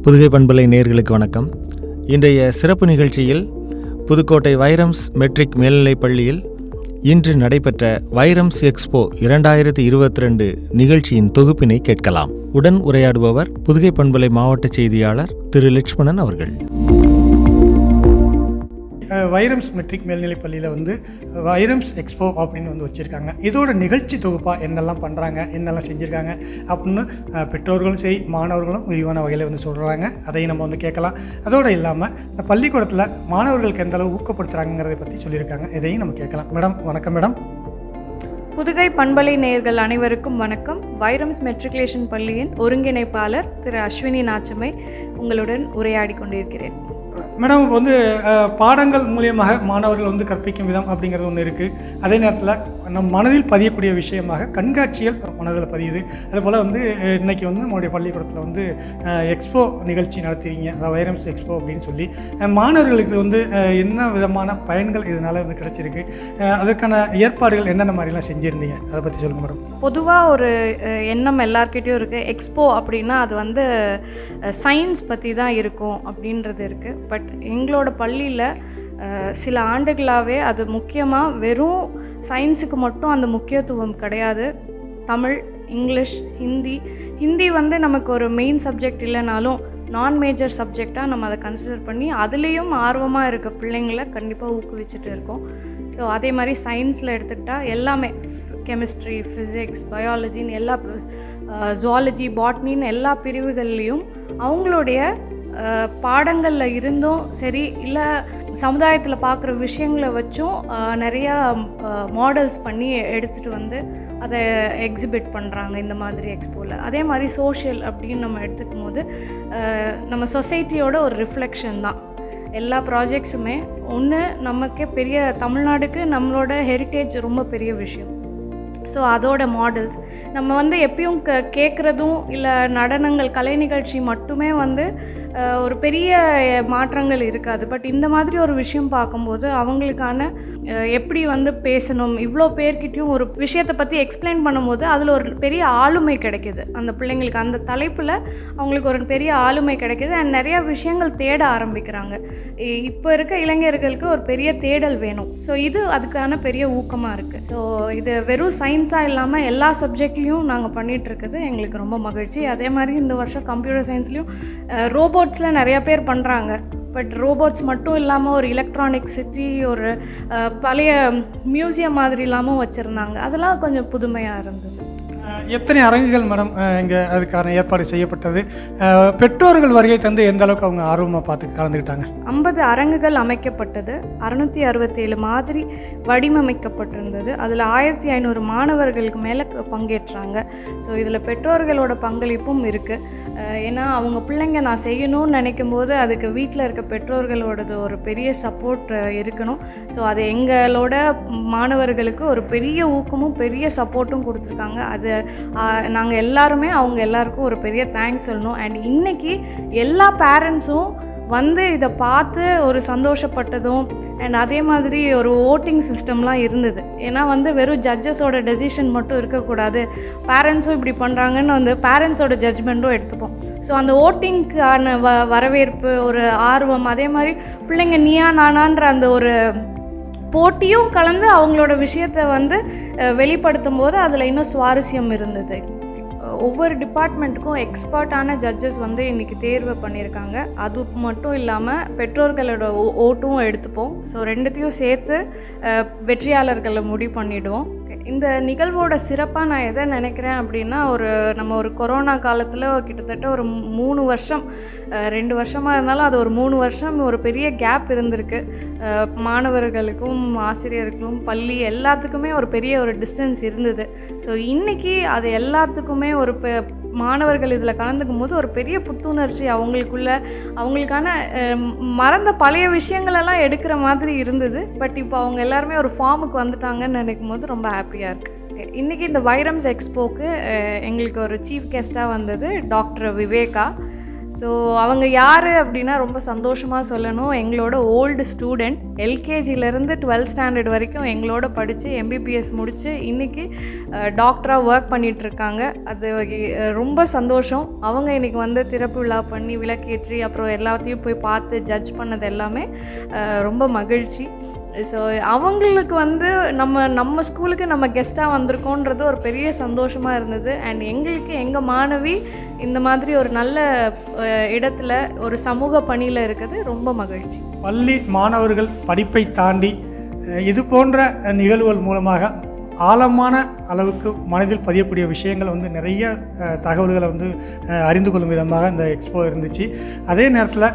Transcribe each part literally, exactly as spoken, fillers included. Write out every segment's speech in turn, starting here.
புதுகை பண்பலை நேயர்களுக்கு வணக்கம். இன்றைய சிறப்பு நிகழ்ச்சியில் புதுக்கோட்டை வைரம்ஸ் மெட்ரிக் மேல்நிலைப் பள்ளியில் இன்று நடைபெற்ற வைரம்ஸ் எக்ஸ்போ இரண்டாயிரத்தி இருபத்தி ரெண்டு நிகழ்ச்சியின் தொகுப்பினை கேட்கலாம். உடன் உரையாடுபவர் புதுகை பண்பலை மாவட்ட செய்தியாளர் திரு லட்சுமணன் அவர்கள். வைரம்ஸ் மெட்ரிக் மேல்நிலைப் பள்ளியில் வந்து வைரம்ஸ் எக்ஸ்போ அப்படின்னு வந்து வச்சுருக்காங்க. இதோட நிகழ்ச்சி தொகுப்பாக என்னெல்லாம் பண்ணுறாங்க, என்னெல்லாம் செஞ்சுருக்காங்க அப்படின்னு பெற்றோர்களும் சரி மாணவர்களும் விரிவான வகையில் வந்து சொல்கிறாங்க. அதையும் நம்ம வந்து கேட்கலாம். அதோடு இல்லாமல் இந்த பள்ளிக்கூடத்தில் மாணவர்களுக்கு எந்த அளவு ஊக்கப்படுத்துகிறாங்கிறதை பற்றி சொல்லியிருக்காங்க. இதையும் நம்ம கேட்கலாம். மேடம் வணக்கம். மேடம், புதுகை பண்பலை நேயர்கள் அனைவருக்கும் வணக்கம். வைரம்ஸ் மெட்ரிகுலேஷன் பள்ளியின் ஒருங்கிணைப்பாளர் திரு அஸ்வினி நாச்சமை உங்களுடன் உரையாடி கொண்டிருக்கிறேன். மேடம், இப்போ வந்து பாடங்கள் மூலியமாக மாணவர்கள் வந்து கற்பிக்கும் விதம் அப்படிங்கிறது ஒன்று இருக்குது. அதே நேரத்தில் நம் மனதில் பதியக்கூடிய விஷயமாக கண்காட்சிகள் மனதில் பதியுது. அதுபோல் வந்து இன்றைக்கி வந்து நம்முடைய பள்ளிக்கூடத்தில் வந்து எக்ஸ்போ நிகழ்ச்சி நடத்துவீங்க, அதாவது வைரம்ஸ் எக்ஸ்போ அப்படின்னு சொல்லி மாணவர்களுக்கு வந்து என்ன விதமான பயன்கள் இதனால் வந்து கிடைச்சிருக்கு, அதற்கான ஏற்பாடுகள் என்னென்ன மாதிரிலாம் செஞ்சுருந்தீங்க, அதை பற்றி சொல்லுங்கள் மேடம். பொதுவாக ஒரு எண்ணம் எல்லார்கிட்டையும் இருக்குது. எக்ஸ்போ அப்படின்னா அது வந்து சயின்ஸ் பற்றி தான் இருக்கும் அப்படின்றது இருக்குது. பட் எங்களோட பள்ளியில் சில ஆண்டுகளாகவே அது முக்கியமாக வெறும் சயின்ஸுக்கு மட்டும் அந்த முக்கியத்துவம் கிடையாது. தமிழ், இங்கிலீஷ், ஹிந்தி ஹிந்தி வந்து நமக்கு ஒரு மெயின் சப்ஜெக்ட் இல்லைனாலும் நான் மேஜர் சப்ஜெக்டாக நம்ம அதை கன்சிடர் பண்ணி அதுலேயும் ஆர்வமாக இருக்க பிள்ளைங்களை கண்டிப்பாக ஊக்குவிச்சுட்டு இருக்கோம். ஸோ அதே மாதிரி சயின்ஸில் எடுத்துக்கிட்டால் எல்லாமே கெமிஸ்ட்ரி, ஃபிசிக்ஸ், பயாலஜின்னு எல்லா ஜுவாலஜி, பாட்னின்னு எல்லா பிரிவுகள்லேயும் அவங்களுடைய பாடங்களில் இருந்தும் சரி, இல்லை சமுதாயத்தில் பார்க்குற விஷயங்களை வச்சும் நிறையா மாடல்ஸ் பண்ணி எடுத்துகிட்டு வந்து அதை எக்ஸிபிட் பண்ணுறாங்க இந்த மாதிரி எக்ஸ்போவில். அதே மாதிரி சோஷியல் அப்படின்னு நம்ம எடுத்துக்கும் போது நம்ம சொசைட்டியோட ஒரு ரிஃப்ளெக்ஷன் தான் எல்லா ப்ராஜெக்ட்ஸுமே. ஒன்று நமக்கே பெரிய தமிழ்நாடுக்கு நம்மளோட ஹெரிட்டேஜ் ரொம்ப பெரிய விஷயம். ஸோ அதோட மாடல்ஸ் நம்ம வந்து எப்பயும் க கேட்குறதும் இல்லை நடனங்கள், கலை நிகழ்ச்சி மட்டுமே வந்து ஒரு பெரிய மாற்றங்கள் இருக்காது. பட் இந்த மாதிரி ஒரு விஷயம் பார்க்கும்போது அவங்களுக்கான எப்படி வந்து பேசணும், இவ்வளோ பேர்கிட்டையும் ஒரு விஷயத்தை பற்றி எக்ஸ்பிளைன் பண்ணும்போது அதில் ஒரு பெரிய ஆளுமை கிடைக்கிது. அந்த பிள்ளைங்களுக்கு அந்த தலைப்பில் அவங்களுக்கு ஒரு பெரிய ஆளுமை கிடைக்கிது. அண்ட் நிறையா விஷயங்கள் தேட ஆரம்பிக்கிறாங்க. இப்போ இருக்க இளைஞர்களுக்கு ஒரு பெரிய தேடல் வேணும். ஸோ இது அதுக்கான பெரிய ஊக்கமாக இருக்குது. ஸோ இது வெறும் சயின்ஸாக இல்லாமல் எல்லா சப்ஜெக்ட்லேயும் நாங்கள் பண்ணிகிட்ருக்குது எங்களுக்கு ரொம்ப மகிழ்ச்சி. அதே மாதிரி இந்த வருஷம் கம்ப்யூட்டர் சயின்ஸ்லேயும் ரோபோட்ஸில் நிறையா பேர் பண்ணுறாங்க. பட் ரோபோட்ஸ் மட்டும் இல்லாமல் ஒரு எலக்ட்ரானிக் சிட்டி, ஒரு பழைய மியூசியம் மாதிரி இல்லாமல் வச்சுருந்தாங்க. அதெல்லாம் கொஞ்சம் புதுமையாக இருந்தது. எத்தனை அரங்குகள் மேடம் இங்கே அதுக்கான ஏற்பாடு செய்யப்பட்டது? பெற்றோர்கள் வருகை தந்து எந்த அளவுக்கு அவங்க ஆர்வமாக பார்த்து கலந்துக்கிட்டாங்க? ஐம்பது அரங்குகள் அமைக்கப்பட்டது. அறுநூற்றி அறுபத்தேழு மாதிரி வடிவமைக்கப்பட்டிருந்தது. அதில் ஆயிரத்தி ஐநூறு மாணவர்களுக்கு மேலே பங்கேற்றாங்க. ஸோ இதில் பெற்றோர்களோட பங்களிப்பும் இருக்குது. ஏன்னா அவங்க பிள்ளைங்க நான் செய்யணும்னு நினைக்கும் போது அதுக்கு வீட்டில் இருக்க பெற்றோர்களோடது ஒரு பெரிய சப்போர்ட் இருக்கணும். ஸோ அது எங்களோட மாணவர்களுக்கு ஒரு பெரிய ஊக்கமும் பெரிய சப்போர்ட்டும் கொடுத்துருக்காங்க. அது நாங்கள் எல்லாருமே அவங்க எல்லாருக்கும் ஒரு பெரிய தேங்க்ஸ் சொல்லணும். அண்ட் இன்றைக்கி எல்லா பேரண்ட்ஸும் வந்து இதை பார்த்து ஒரு சந்தோஷப்பட்டதும் அண்ட் அதே மாதிரி ஒரு ஓட்டிங் சிஸ்டம்லாம் இருந்தது. ஏன்னா வந்து வெறும் ஜட்ஜஸோட டெசிஷன் மட்டும் இருக்கக்கூடாது, பேரண்ட்ஸும் இப்படி பண்ணுறாங்கன்னு வந்து பேரண்ட்ஸோட ஜட்ஜ்மெண்ட்டும் எடுத்துப்போம். ஸோ அந்த ஓட்டிங்க்கான வ வரவேற்பு, ஒரு ஆர்வம், அதே மாதிரி பிள்ளைங்க நீயா நானான்ற அந்த ஒரு போட்டியும் கலந்து அவங்களோட விஷயத்தை வந்து வெளிப்படுத்தும் போது அதில் இன்னும் சுவாரஸ்யம் இருந்தது. ஒவ்வொரு டிபார்ட்மெண்ட்டுக்கும் எக்ஸ்பர்ட்டான ஜட்ஜஸ் வந்து இன்றைக்கி தேர்வு பண்ணியிருக்காங்க. அது மட்டும் இல்லாமல் பெற்றோர்களோட ஓ ஓட்டும் எடுத்துப்போம். ஸோ ரெண்டுத்தையும் சேர்த்து வெற்றியாளர்களை முடிவு பண்ணிவிடுவோம். இந்த நிகழ்வோட சிறப்பாக நான் எதை நினைக்கிறேன் அப்படின்னா, ஒரு நம்ம ஒரு கொரோனா காலத்தில் கிட்டத்தட்ட ஒரு மூணு வருஷம் ரெண்டு வருஷமாக இருந்தாலும் அது ஒரு மூணு வருஷம் ஒரு பெரிய கேப் இருந்திருக்கு. மாணவர்களுக்கும் ஆசிரியர்களுக்கும் பள்ளி எல்லாத்துக்குமே ஒரு பெரிய ஒரு டிஸ்டன்ஸ் இருந்தது. ஸோ இன்றைக்கி அது எல்லாத்துக்குமே ஒரு பெ மாணவர்கள் இதில் கலந்துக்கும் போது ஒரு பெரிய புத்துணர்ச்சி அவங்களுக்குள்ள, அவங்களுக்கான மறந்த பழைய விஷயங்களெல்லாம் எடுக்கிற மாதிரி இருந்தது. பட் இப்போ அவங்க எல்லாருமே ஒரு ஃபார்முக்கு வந்துட்டாங்கன்னு நினைக்கும் போது ரொம்ப ஹாப்பியாக இருக்குது. இன்றைக்கி இந்த வைரம்ஸ் எக்ஸ்போக்கு எங்களுக்கு ஒரு சீஃப் கெஸ்ட்டாக வந்தது டாக்டர் விவேகா. ஸோ அவங்க யார் அப்படின்னா ரொம்ப சந்தோஷமாக சொல்லணும், எங்களோட ஓல்டு ஸ்டூடெண்ட். எல்கேஜிலேருந்து டுவெல்த் ஸ்டாண்டர்ட் வரைக்கும் எங்களோட படித்து எம்பிபிஎஸ் முடித்து இன்றைக்கி டாக்டராக ஒர்க் பண்ணிகிட்ருக்காங்க. அது ரொம்ப சந்தோஷம். அவங்க இன்றைக்கி வந்து திறப்பு விழா பண்ணி விளக்கேற்றி அப்புறம் எல்லாத்தையும் போய் பார்த்து ஜட்ஜ் பண்ணது எல்லாமே ரொம்ப மகிழ்ச்சி. ஸோ அவங்களுக்கு வந்து நம்ம நம்ம ஸ்கூலுக்கு நம்ம கெஸ்ட்டாக வந்திருக்கோன்றது ஒரு பெரிய சந்தோஷமாக இருந்தது. அண்ட் எங்களுக்கு எங்கள் மாணவி இந்த மாதிரி ஒரு நல்ல இடத்துல ஒரு சமூக பணியில் இருக்கிறது ரொம்ப மகிழ்ச்சி. பள்ளி மாணவர்கள் படிப்பை தாண்டி இது போன்ற நிகழ்வுகள் மூலமாக ஆழமான அளவுக்கு மனதில் பதியக்கூடிய விஷயங்கள் வந்து நிறைய தகவல்களை வந்து அறிந்து கொள்ளும் விதமாக இந்த எக்ஸ்போ இருந்துச்சு. அதே நேரத்தில்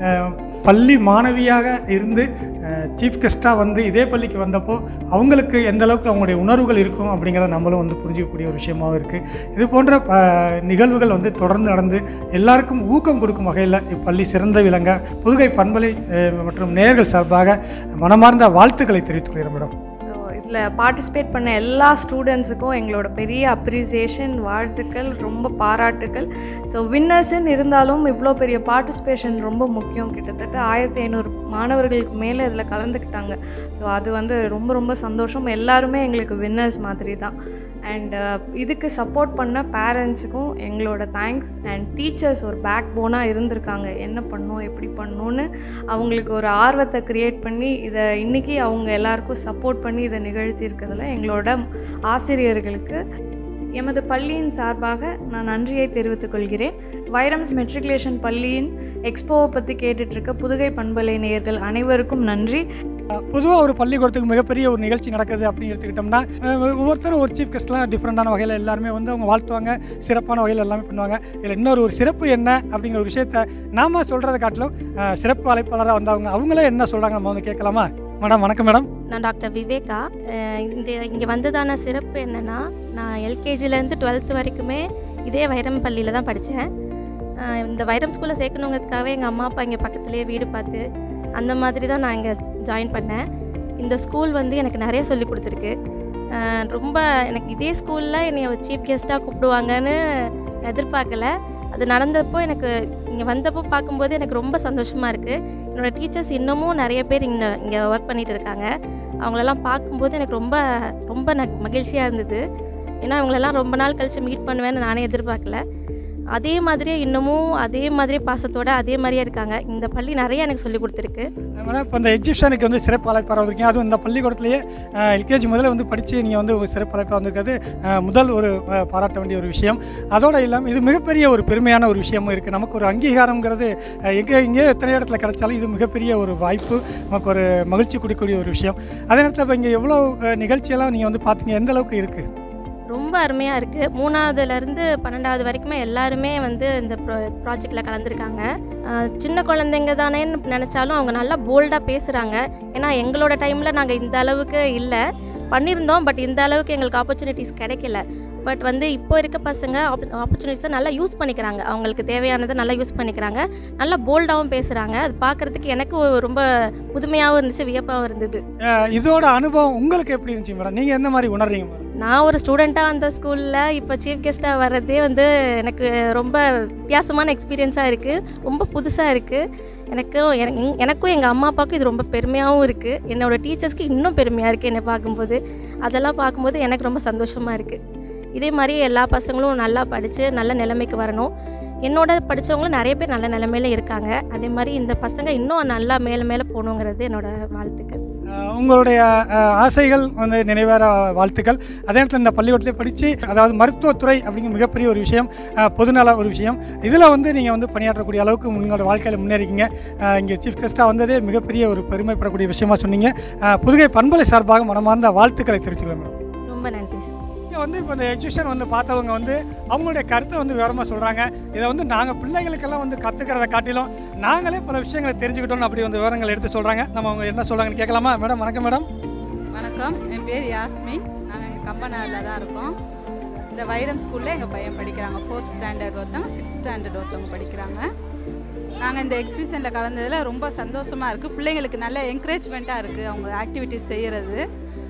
பள்ளி மாணவியாக இருந்து சீஃப் கெஸ்ட்டாக வந்து இதே பள்ளிக்கு வந்தப்போ அவங்களுக்கு எந்த அளவுக்கு அவங்களுடைய உணர்வுகள் இருக்கும் அப்படிங்கிறத நம்மளும் வந்து புரிஞ்சிக்கக்கூடிய ஒரு விஷயமாகவும் இருக்குது. இது போன்ற நிகழ்வுகள் வந்து தொடர்ந்து நடந்து எல்லாருக்கும் ஊக்கம் கொடுக்கும் வகையில் இப்பள்ளி சிறந்த விளங்க புதுகை பண்பலை மற்றும் நேயர்கள் சார்பாக மனமார்ந்த வாழ்த்துக்களை தெரிவித்துக் கொள்கிறேன் மேடம். ஸோ இதில் பார்ட்டிசிபேட் பண்ண எல்லா ஸ்டூடெண்ட்ஸுக்கும் எங்களோட பெரிய அப்ரிசியேஷன், வாழ்த்துக்கள், ரொம்ப பாராட்டுக்கள். ஸோ வின்னர்ஸ்ன்னு இருந்தாலும் இவ்வளோ பெரிய பார்ட்டிசிபேஷன் ரொம்ப முக்கியம். கிட்டத்தட்ட ஆயிரத்தி ஐநூறு மாணவர்களுக்கு மேலே இதில் கலந்துக்கிட்டாங்க. ஸோ அது வந்து ரொம்ப ரொம்ப சந்தோஷம். எல்லாருமே எங்களுக்கு வின்னர்ஸ் மாதிரி தான். அண்ட் இதுக்கு சப்போர்ட் பண்ண பேரண்ட்ஸுக்கும் எங்களோட தேங்க்ஸ். அண்ட் டீச்சர்ஸ் ஒரு பேக் போனாக இருந்திருக்காங்க, என்ன பண்ணணும் எப்படி பண்ணணுன்னு அவங்களுக்கு ஒரு ஆர்வத்தை க்ரியேட் பண்ணி இதை இன்றைக்கி அவங்க எல்லாருக்கும் சப்போர்ட் பண்ணி இதை நிகழ்த்தி இருக்கிறதுல எங்களோட ஆசிரியர்களுக்கு எமது பள்ளியின் சார்பாக நான் நன்றியை தெரிவித்துக் கொள்கிறேன். வைரம்ஸ் மெட்ரிகுலேஷன் பள்ளியின் எக்ஸ்போவை பற்றி கேட்டுட்ருக்க புதுகை பண்பலை நேயர்கள் அனைவருக்கும் நன்றி. பொதுவாக ஒரு பள்ளிக்கூடத்துக்கு மிகப்பெரிய ஒரு நிகழ்ச்சி நடக்குது அப்படின்னு எடுத்துக்கிட்டோம்னா ஒவ்வொருத்தரும் ஒரு சீஃப் கெஸ்ட்லாம் டிஃப்ரெண்ட்டான வகையில் எல்லாருமே வந்து அவங்க வாழ்த்துவாங்க, சிறப்பான வகையில் எல்லாமே பண்ணுவாங்க. இதில் இன்னொரு ஒரு சிறப்பு என்ன அப்படிங்கிற ஒரு விஷயத்த நாம சொல்கிறத காட்டிலும் சிறப்பு அழைப்பாளராக வந்தவங்க அவங்களே என்ன சொல்கிறாங்க நம்ம வந்து கேட்கலாமா? மேடம் வணக்கம். மேடம், நான் டாக்டர் விவேகா. இந்த இங்கே வந்ததான சிறப்பு என்னென்னா, நான் எல்கேஜிலேருந்து டுவெல்த்து வரைக்குமே இதே வைரம் பள்ளியில் தான் படித்தேன். இந்த வைரம் ஸ்கூலில் சேர்க்கணுங்கிறதுக்காகவே எங்கள் அம்மா அப்பா இங்கே பக்கத்துலேயே வீடு பார்த்து அந்த மாதிரி தான் நான் இங்கே ஜாயின் பண்ணேன். இந்த ஸ்கூல் வந்து எனக்கு நிறைய சொல்லி கொடுத்துருக்கு. ரொம்ப எனக்கு இதே ஸ்கூலில் என்னை சீஃப் கெஸ்ட்டாக கூப்பிடுவாங்கன்னு எதிர்பார்க்கல. அது நடந்தப்போ எனக்கு இங்கே வந்தப்போ பார்க்கும்போது எனக்கு ரொம்ப சந்தோஷமாக இருக்குது. என்னோடய டீச்சர்ஸ் இன்னமும் நிறைய பேர் இங்கே இங்கே ஒர்க் பண்ணிகிட்டு இருக்காங்க. அவங்களெல்லாம் பார்க்கும்போது எனக்கு ரொம்ப ரொம்ப ந மகிழ்ச்சியாக இருந்தது. ஏன்னா அவங்களெல்லாம் ரொம்ப நாள் கழித்து மீட் பண்ணுவேன்னு நானே எதிர்பார்க்கல. அதே மாதிரியே இன்னமும் அதே மாதிரியே பாசத்தோடு அதே மாதிரியே இருக்காங்க. இந்த பள்ளி நிறைய எனக்கு சொல்லிக் கொடுத்துருக்கு. மேடம், இப்போ இந்த எக்ஸிபிஷனுக்கு வந்து சிறப்பு அழைப்பாளராக வந்திருக்கீங்க. அதுவும் இந்த பள்ளிக்கூடத்துலேயே எல்கேஜி முதல்ல வந்து படித்து நீங்கள் வந்து சிறப்பு அழைப்பாளராக வந்திருக்கிறது முதல் ஒரு பாராட்ட வேண்டிய ஒரு விஷயம். அதோடு இல்லாமல் இது மிகப்பெரிய ஒரு பெருமையான ஒரு விஷயமும் இருக்குது. நமக்கு ஒரு அங்கீகாரங்கிறது எங்கே இங்கே எத்தனை இடத்துல கிடைச்சாலும் இது மிகப்பெரிய ஒரு வாய்ப்பு, நமக்கு ஒரு மகிழ்ச்சி கொடுக்கக்கூடிய ஒரு விஷயம். அதே நேரத்தில் இப்போ இங்கே எவ்வளோ நிகழ்ச்சியெல்லாம் நீங்கள் வந்து பார்த்தீங்க, எந்த அளவுக்கு இருக்குது? ரொம்ப அருமையாக இருக்குது. மூணாவதுலேருந்து பன்னெண்டாவது வரைக்குமே எல்லாருமே வந்து இந்த ப்ரோ ப்ராஜெக்டில் கலந்துருக்காங்க. சின்ன குழந்தைங்க தானேன்னு நினச்சாலும் அவங்க நல்லா போல்டாக பேசுகிறாங்க. ஏன்னா எங்களோட டைமில் நாங்கள் இந்த அளவுக்கு இல்லை பண்ணியிருந்தோம், பட் இந்த அளவுக்கு எங்களுக்கு ஆப்பர்ச்சுனிட்டிஸ் கிடைக்கல. பட் வந்து இப்போ இருக்க பசங்க ஆப்பர்ச்சுனிட்டிஸை நல்லா யூஸ் பண்ணிக்கிறாங்க, அவங்களுக்கு தேவையானதை நல்லா யூஸ் பண்ணிக்கிறாங்க, நல்லா போல்டாகவும் பேசுகிறாங்க. அது பார்க்குறதுக்கு எனக்கு ரொம்ப புதுமையாகவும் இருந்துச்சு, வியப்பாகவும் இருந்தது. இதோட அனுபவம் உங்களுக்கு எப்படி இருந்துச்சு மேடம்? நீங்கள் எந்த மாதிரி உணர்றீங்க மேடம்? நான் ஒரு ஸ்டூடெண்ட்டாக அந்த ஸ்கூலில் இப்போ சீஃப் கெஸ்ட்டாக வர்றதே வந்து எனக்கு ரொம்ப வித்தியாசமான எக்ஸ்பீரியன்ஸாக இருக்குது, ரொம்ப புதுசாக இருக்குது. எனக்கும் எனக்கும் எங்கள் அம்மா அப்பாவுக்கும் இது ரொம்ப பெருமையாகவும் இருக்குது. என்னோடய டீச்சர்ஸ்க்கு இன்னும் பெருமையாக இருக்குது என்னை பார்க்கும்போது. அதெல்லாம் பார்க்கும்போது எனக்கு ரொம்ப சந்தோஷமாக இருக்குது. இதே மாதிரி எல்லா பசங்களும் நல்லா படித்து நல்ல நிலைமைக்கு வரணும். என்னோட படித்தவங்களும் நிறைய பேர் நல்ல நிலைமையில் இருக்காங்க. அதே மாதிரி இந்த பசங்க இன்னும் நல்லா மேலே மேலே போகணுங்கிறது என்னோடய வாழ்த்துக்கள். உங்களுடைய ஆசைகள் வந்து நிறைவேற வாழ்த்துக்கள். அதே நேரத்தில் இந்த பள்ளிக்கூடத்திலே படித்து, அதாவது மருத்துவத்துறை அப்படிங்கிற மிகப்பெரிய ஒரு விஷயம், பொதுநல ஒரு விஷயம், இதில் வந்து நீங்கள் வந்து பணியாற்றக்கூடிய அளவுக்கு உங்களோட வாழ்க்கையில் முன்னேறிக்கிங்க. இங்கே சீஃப் கெஸ்ட்டாக வந்ததே மிகப்பெரிய ஒரு பெருமைப்படக்கூடிய விஷயமா சொன்னீங்க. புதுகை பண்பலை சார்பாக மனமார்ந்த வாழ்த்துக்களை தெரிவித்துக்கிறேன் மேடம். ரொம்ப நன்றி சார். வந்து இப்போ இந்த எக்ஸிபிஷன் வந்து பார்த்தவங்க வந்து அவங்களுடைய கருத்தை வந்து விவரமாக சொல்கிறாங்க. இதை வந்து நாங்கள் பிள்ளைகளுக்கெல்லாம் வந்து கற்றுக்கிறத காட்டிலும் நாங்களே பல விஷயங்களை தெரிஞ்சுக்கிட்டோன்னு அப்படி வந்து விவரங்கள் எடுத்து சொல்கிறாங்க. நம்ம அவங்க என்ன சொல்கிறாங்கன்னு கேட்கலாமா? மேடம் வணக்கம். மேடம் வணக்கம், என் பேர் யாஸ்மின். நாங்கள் எங்கள் கம்பனாரில் தான் இருக்கோம். இந்த வைரம் ஸ்கூலில் எங்கள் பையன் படிக்கிறாங்க. ஃபோர்த் ஸ்டாண்டர்ட் ஒருத்தவங்க, சிக்ஸ்த் ஸ்டாண்டர்ட் ஒருத்தவங்க படிக்கிறாங்க. நாங்கள் இந்த எக்ஸிபிஷனில் கலந்ததில் ரொம்ப சந்தோஷமாக இருக்குது. பிள்ளைங்களுக்கு நல்ல என்கரேஜ்மெண்ட்டாக இருக்குது அவங்க ஆக்டிவிட்டிஸ் செய்கிறது.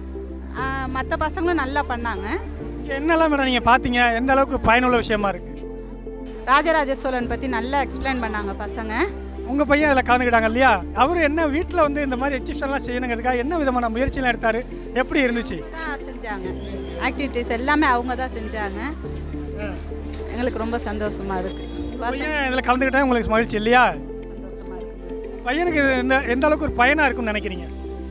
மற்ற பசங்களும் நல்லா பண்ணாங்க. என்னெல்லாம் மேடம் நீங்கள் பார்த்தீங்க, எந்த அளவுக்கு பயனுள்ள விஷயமா இருக்குது? ராஜராஜ சோழன் பற்றி நல்லா எக்ஸ்பிளைன் பண்ணாங்க பசங்க. உங்கள் பையன் அதில் கலந்துக்கிட்டாங்க இல்லையா? அவர் என்ன வீட்டில் வந்து இந்த மாதிரி எக்ஸிபிஷன்லாம் செய்யணுங்கிறதுக்காக என்ன விதமான முயற்சியெல்லாம் எடுத்தார்? எப்படி இருந்துச்சு? தான் செஞ்சாங்க ஆக்டிவிட்டீஸ் எல்லாமே அவங்க தான் செஞ்சாங்க. எங்களுக்கு ரொம்ப சந்தோஷமா இருக்கு. பையன் இதில் கலந்துக்கிட்டா உங்களுக்கு மகிழ்ச்சி இல்லையா? சந்தோஷமா இருக்கு. பையனுக்கு எந்த எந்த அளவுக்கு ஒரு பயனாக இருக்கும்னு நினைக்கிறீங்க?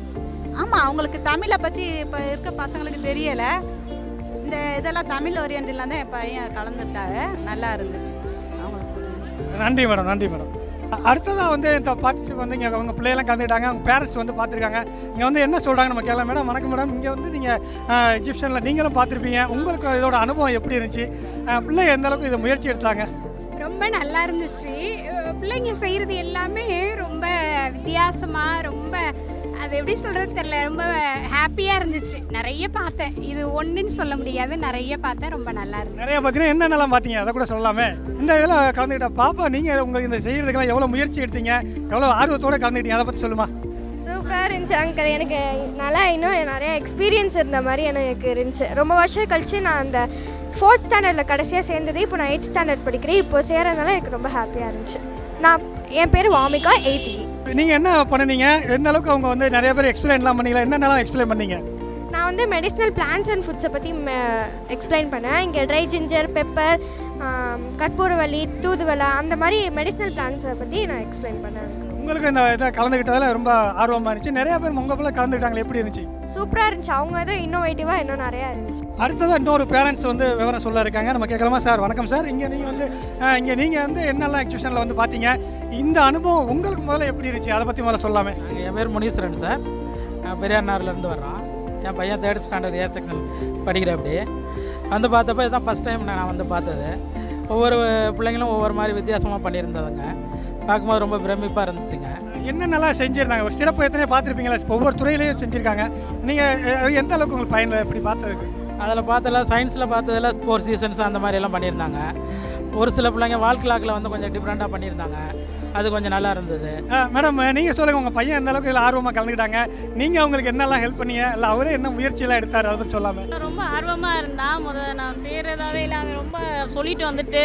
ஆமாம், அவங்களுக்கு தமிழை பற்றி இப்போ இருக்க பசங்களுக்கு தெரியலை. இந்த இதெல்லாம் தமிழ் ஓரியன்டில் தான் என் பையன் கலந்துட்டாங்க. நல்லா இருந்துச்சு அவங்களுக்கு. நன்றி மேடம், நன்றி மேடம். அடுத்ததாக வந்து இந்த பார்ட்டிசிபேட் வந்து இங்கே அவங்க பிள்ளையெல்லாம் கலந்துக்கிட்டாங்க, அவங்க பேரண்ட்ஸ் வந்து பார்த்துருக்காங்க. இங்கே வந்து என்ன சொல்கிறாங்க நம்ம கேட்கலாம். மேடம் வணக்கம் மேடம். இங்கே வந்து நீங்கள் எக்ஸிபிஷனில் நீங்களும் பார்த்துருப்பீங்க, உங்களுக்கு இதோட அனுபவம் எப்படி இருந்துச்சு? பிள்ளை எந்த அளவுக்கு இதை முயற்சி எடுத்தாங்க? ரொம்ப நல்லா இருந்துச்சு. பிள்ளைங்க செய்கிறது எல்லாமே ரொம்ப வித்தியாசமாக, ரொம்ப அது எப்படி சொல்கிறது தெரியல, ரொம்ப ஹாப்பியாக இருந்துச்சு. நிறைய பார்த்தேன், இது ஒன்றுன்னு சொல்ல முடியாது, நிறைய பார்த்தேன். ரொம்ப நல்லா இருந்துச்சு. நிறைய பார்த்தீங்கன்னா என்னென்னலாம் பார்த்தீங்க அதை கூட சொல்லலாமே. இந்த இதில் கலந்துக்கிட்ட பாப்பா, நீங்கள் உங்களுக்கு இந்த செய்கிறதுக்கெல்லாம் எவ்வளோ முயற்சி எடுத்தீங்க, எவ்வளோ ஆர்வத்தோடு கலந்துக்கிட்டீங்க, அதை பற்றி சொல்லுமா? சூப்பராக இருந்துச்சு அங்கிள். எனக்கு நல்லா இன்னும் நிறைய எக்ஸ்பீரியன்ஸ் இருந்த மாதிரி எனக்கு இருந்துச்சு. ரொம்ப வருஷம் கழிச்சு நான் அந்த ஃபோர்த் ஸ்டாண்டர்டில் கடைசியாக சேர்ந்தது. இப்போ நான் எயிட் ஸ்டாண்டர்ட் படிக்கிறேன். இப்போ சேர்றதுனால எனக்கு ரொம்ப ஹாப்பியாக இருந்துச்சு. நான் என் பேர் வாமிகா, எயித். நீங்கள் என்ன பண்ணுனீங்க? எந்த அளவுக்கு அவங்க வந்து நிறைய பேர் எக்ஸ்பிளைன்லாம் பண்ணீங்களா? என்னென்னலாம் எக்ஸ்பிளைன் பண்ணீங்க? நான் வந்து மெடிசினல் பிளான்ஸ் அண்ட் ஃபுட்ஸை பற்றி எக்ஸ்பிளைன் பண்ணேன். இங்கே ட்ரை ஜிஞ்சர், பெப்பர், கற்பூரவள்ளி, தூதுவளை, அந்த மாதிரி மெடிசினல் பிளான்ஸை பற்றி நான் எக்ஸ்பிளைன் பண்ணேன். உங்களுக்கு இந்த இதை கலந்துக்கிட்டதில் ரொம்ப ஆர்வமாக இருந்துச்சு. நிறைய பேர் உங்கள் பிள்ளை கலந்துக்கிட்டாங்களே, எப்படி இருந்துச்சு? சூப்பராக இருந்துச்சு. அவங்க இது இன்னோவேட்டிவாக இன்னும் நிறையா இருந்துச்சு. அடுத்ததாக இன்னொரு பேரண்ட்ஸ் வந்து விவரம் சொல்ல இருக்காங்க, நம்ம கேட்கலாமா? சார் வணக்கம் சார். இங்கே நீங்கள் வந்து இங்கே நீங்கள் வந்து என்னெல்லாம் எக்ஸிபிஷனில் வந்து பார்த்தீங்க, இந்த அனுபவம் உங்களுக்கு முதல்ல எப்படி இருந்துச்சு, அதை பற்றி முதல்ல சொல்லாமே. என் பேர் முனீஸ்வரன் சார். நான் பெரியார்னார்லேருந்து வர்றோம். என் பையன் தேர்ட் ஸ்டாண்டர்ட் ஏ செக்ஷன் படிக்கிற அப்படி வந்து பார்த்தப்போ இதுதான் ஃபஸ்ட் டைம் நான் வந்து பார்த்தது. ஒவ்வொரு பிள்ளைங்களும் ஒவ்வொரு மாதிரி வித்தியாசமாக பண்ணியிருந்ததுங்க. பார்க்கும்போது ரொம்ப பிரமிப்பாக இருந்துச்சுங்க. என்னென்னலாம் செஞ்சுருந்தாங்க? ஒரு சிறப்பு எத்தனை பார்த்துருப்பீங்களா? ஒவ்வொரு துறையிலையும் செஞ்சுருக்காங்க. நீங்கள் எந்த அளவுக்கு உங்களுக்கு பயனில் எப்படி பார்த்ததுக்கு? அதில் பார்த்ததில் சயின்ஸில் பார்த்ததில் ஃபோர் சீசன்ஸ் அந்த மாதிரியெல்லாம் பண்ணியிருந்தாங்க. ஒரு சில பிள்ளைங்க வால் கிளாக்கில் வந்து கொஞ்சம் டிஃப்ரெண்ட்டாக பண்ணியிருந்தாங்க. அது கொஞ்சம் நல்லா இருந்தது. மேடம் நீங்கள் சொல்லுங்கள், உங்கள் பையன் எந்த அளவுக்கு இதில் ஆர்வமாக கலந்துக்கிட்டாங்க, நீங்கள் அவங்களுக்கு என்னெல்லாம் ஹெல்ப் பண்ணீங்க, இல்லை அவரே என்ன முயற்சியெல்லாம் எடுத்தார், அதை பற்றி சொல்லாமல். ரொம்ப ஆர்வமாக இருந்தால் முதல்ல நான் செய்கிறதாவே இல்லை, அவன் ரொம்ப சொல்லிட்டு வந்துட்டு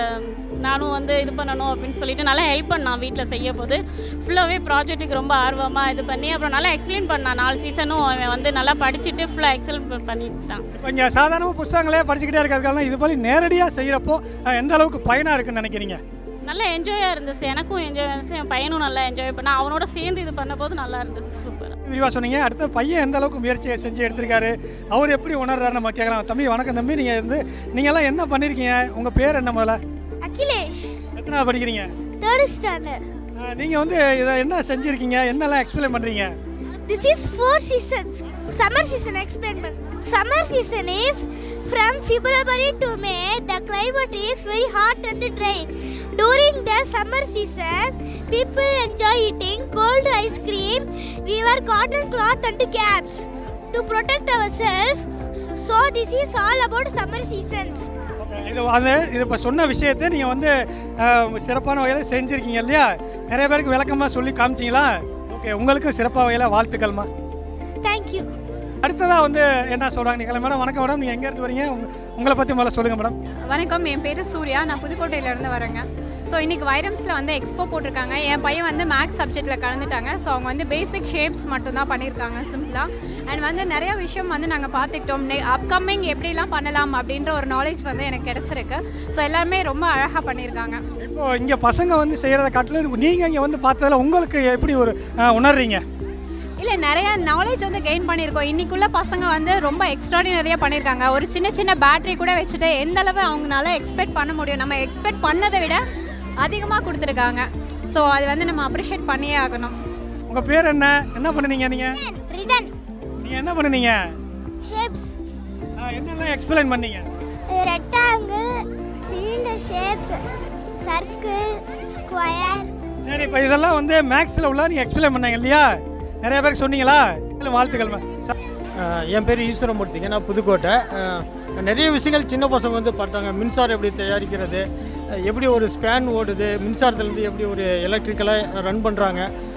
நானும் வந்து இது பண்ணணும் அப்படின்னு சொல்லிட்டு நல்லா ஹெல்ப் பண்ணான். வீட்டில் செய்ய போது ஃபுல்லாகவே ப்ராஜெக்ட்டுக்கு ரொம்ப ஆர்வமாக இது பண்ணி அப்புறம் நல்லா எக்ஸ்பிளைன் பண்ணான். நாலு சீசனும் அவன் வந்து நல்லா படிச்சுட்டு ஃபுல்லாக எக்ஸ்பிளைன் பண்ணிட்டான். இப்போ இங்கே சாதாரணமாக புத்தகங்களே படிச்சுக்கிட்டே இருக்கிறதுக்காக இது போல் நேரடியாக செய்கிறப்போ எந்த அளவுக்கு பயனாக இருக்குன்னு நினைக்கிறீங்க? நல்லா என்ஜாயாக இருந்துச்சு. எனக்கும் என்ஜாய் இருந்துச்சு, என் பையனும் நல்லா என்ஜாய் பண்ணா. அவனோட சேர்ந்து இது பண்ண போது நல்லா இருந்துச்சு. சூப்பர். விரிவாக சொன்னீங்க. அடுத்த பையன் எந்த அளவுக்கு முயற்சியை செஞ்சு எடுத்திருக்காரு, அவர் எப்படி உணர்றாரு நம்ம கேட்கலாம். தம்பி வணக்கம் தம்பி. நீங்கள் வந்து நீங்கள்லாம் என்ன பண்ணியிருக்கீங்க? உங்கள் பேர் என்ன முதல்ல? அகிலேஷ். எத்தனாவது படிக்கிறீங்க? Third standard. நீங்கள் வந்து இதை என்ன செஞ்சுருக்கீங்க, என்னெல்லாம் எக்ஸ்பிளைன் பண்ணுறீங்க? This is four seasons. Summer season explain பண்ணு. Summer season is from February to May. The climate is very hot and dry. During the summer season, people enjoy eating cold ice cream. We wear cotton cloth and caps to protect ourselves. So this is all about summer seasons. இது அது இது இப்போ சொன்ன விஷயத்தை நீங்கள் வந்து சிறப்பான வகையில் செஞ்சுருக்கீங்க இல்லையா? நிறைய பேருக்கு விளக்கமாக சொல்லி காமிச்சிங்களா? ஓகே, உங்களுக்கு சிறப்பாக வகையில் வாழ்த்துக்கள்மா. தேங்க்யூ. அடுத்ததாக வந்து என்ன சொல்கிறாங்க நீங்கள்? மேடம் வணக்கம் மேடம். நீங்கள் எங்கேருந்து வரீங்க? உங்க உங்களை பற்றி முதல்ல சொல்லுங்கள் மேடம். வணக்கம், என் பேர் சூர்யா. நான் புதுக்கோட்டையிலேருந்து வரேங்க. ஸோ இன்றைக்கி வைரம்ஸில் வந்து எக்ஸ்போ போட்டிருக்காங்க. என் பையன் வந்து மேக்ஸ் சப்ஜெக்டில் கலந்துட்டாங்க. ஸோ அவங்க வந்து பேசிக் ஷேப்ஸ் மட்டும்தான் பண்ணியிருக்காங்க சிம்பிளாக. அண்ட் வந்து நிறைய விஷயம் வந்து நாங்கள் பார்த்துக்கிட்டோம். அப்கமிங் எப்படிலாம் பண்ணலாம் அப்படின்ற ஒரு நாலேஜ் வந்து எனக்கு கிடச்சிருக்கு. ஸோ எல்லாருமே ரொம்ப அழகாக பண்ணியிருக்காங்க. இப்போது இங்கே பசங்க வந்து செய்கிறத காட்டிலும் நீங்கள் இங்கே வந்து பார்த்ததில் உங்களுக்கு எப்படி ஒரு உணர்றீங்க? இல்லை, நிறையா நாலேஜ் வந்து கெயின் பண்ணியிருக்கோம். இன்றைக்குள்ள பசங்க வந்து ரொம்ப எக்ஸ்ட்ராடினரியாக பண்ணியிருக்காங்க. ஒரு சின்ன சின்ன பேட்டரி கூட வச்சுட்டு எந்த அளவு அவங்களால எக்ஸ்பெக்ட் பண்ண முடியும், நம்ம எக்ஸ்பெக்ட் பண்ணதை விட அதிகமாக கொடுத்துருக்காங்க. ஸோ அது வந்து நம்ம அப்ரிஷியேட் பண்ணியே ஆகணும். உங்கள் பேர் என்ன? என்ன பண்ணுனீங்க நீங்கள்? ரிதன். நீங்கள் என்ன பண்ணுனீங்க? ஷேப்ஸ். என்னெல்லாம் எக்ஸ்பிளைன் பண்ணீங்க? Rectangle, cylinder shape, circle, square. சரி, இப்போ இதெல்லாம் வந்து மேக்ஸில் உள்ள நீங்கள் எக்ஸ்பிளைன் பண்ணீங்க இல்லையா? நிறைய பேருக்கு சொன்னீங்களா? இல்லை, வாழ்த்துக்கள்மா. என் பேர் ஈஸ்வரமூர்த்திங்க. நான் புதுக்கோட்டை. நிறைய விஷயங்கள் சின்ன பசங்க வந்து பார்த்தாங்க. மின்சாரம் எப்படி தயாரிக்கிறது, எப்படி ஒரு ஸ்பேன் ஓடுது, மின்சாரத்துலேருந்து எப்படி ஒரு எலக்ட்ரிக்கலாக ரன் பண்ணுறாங்க,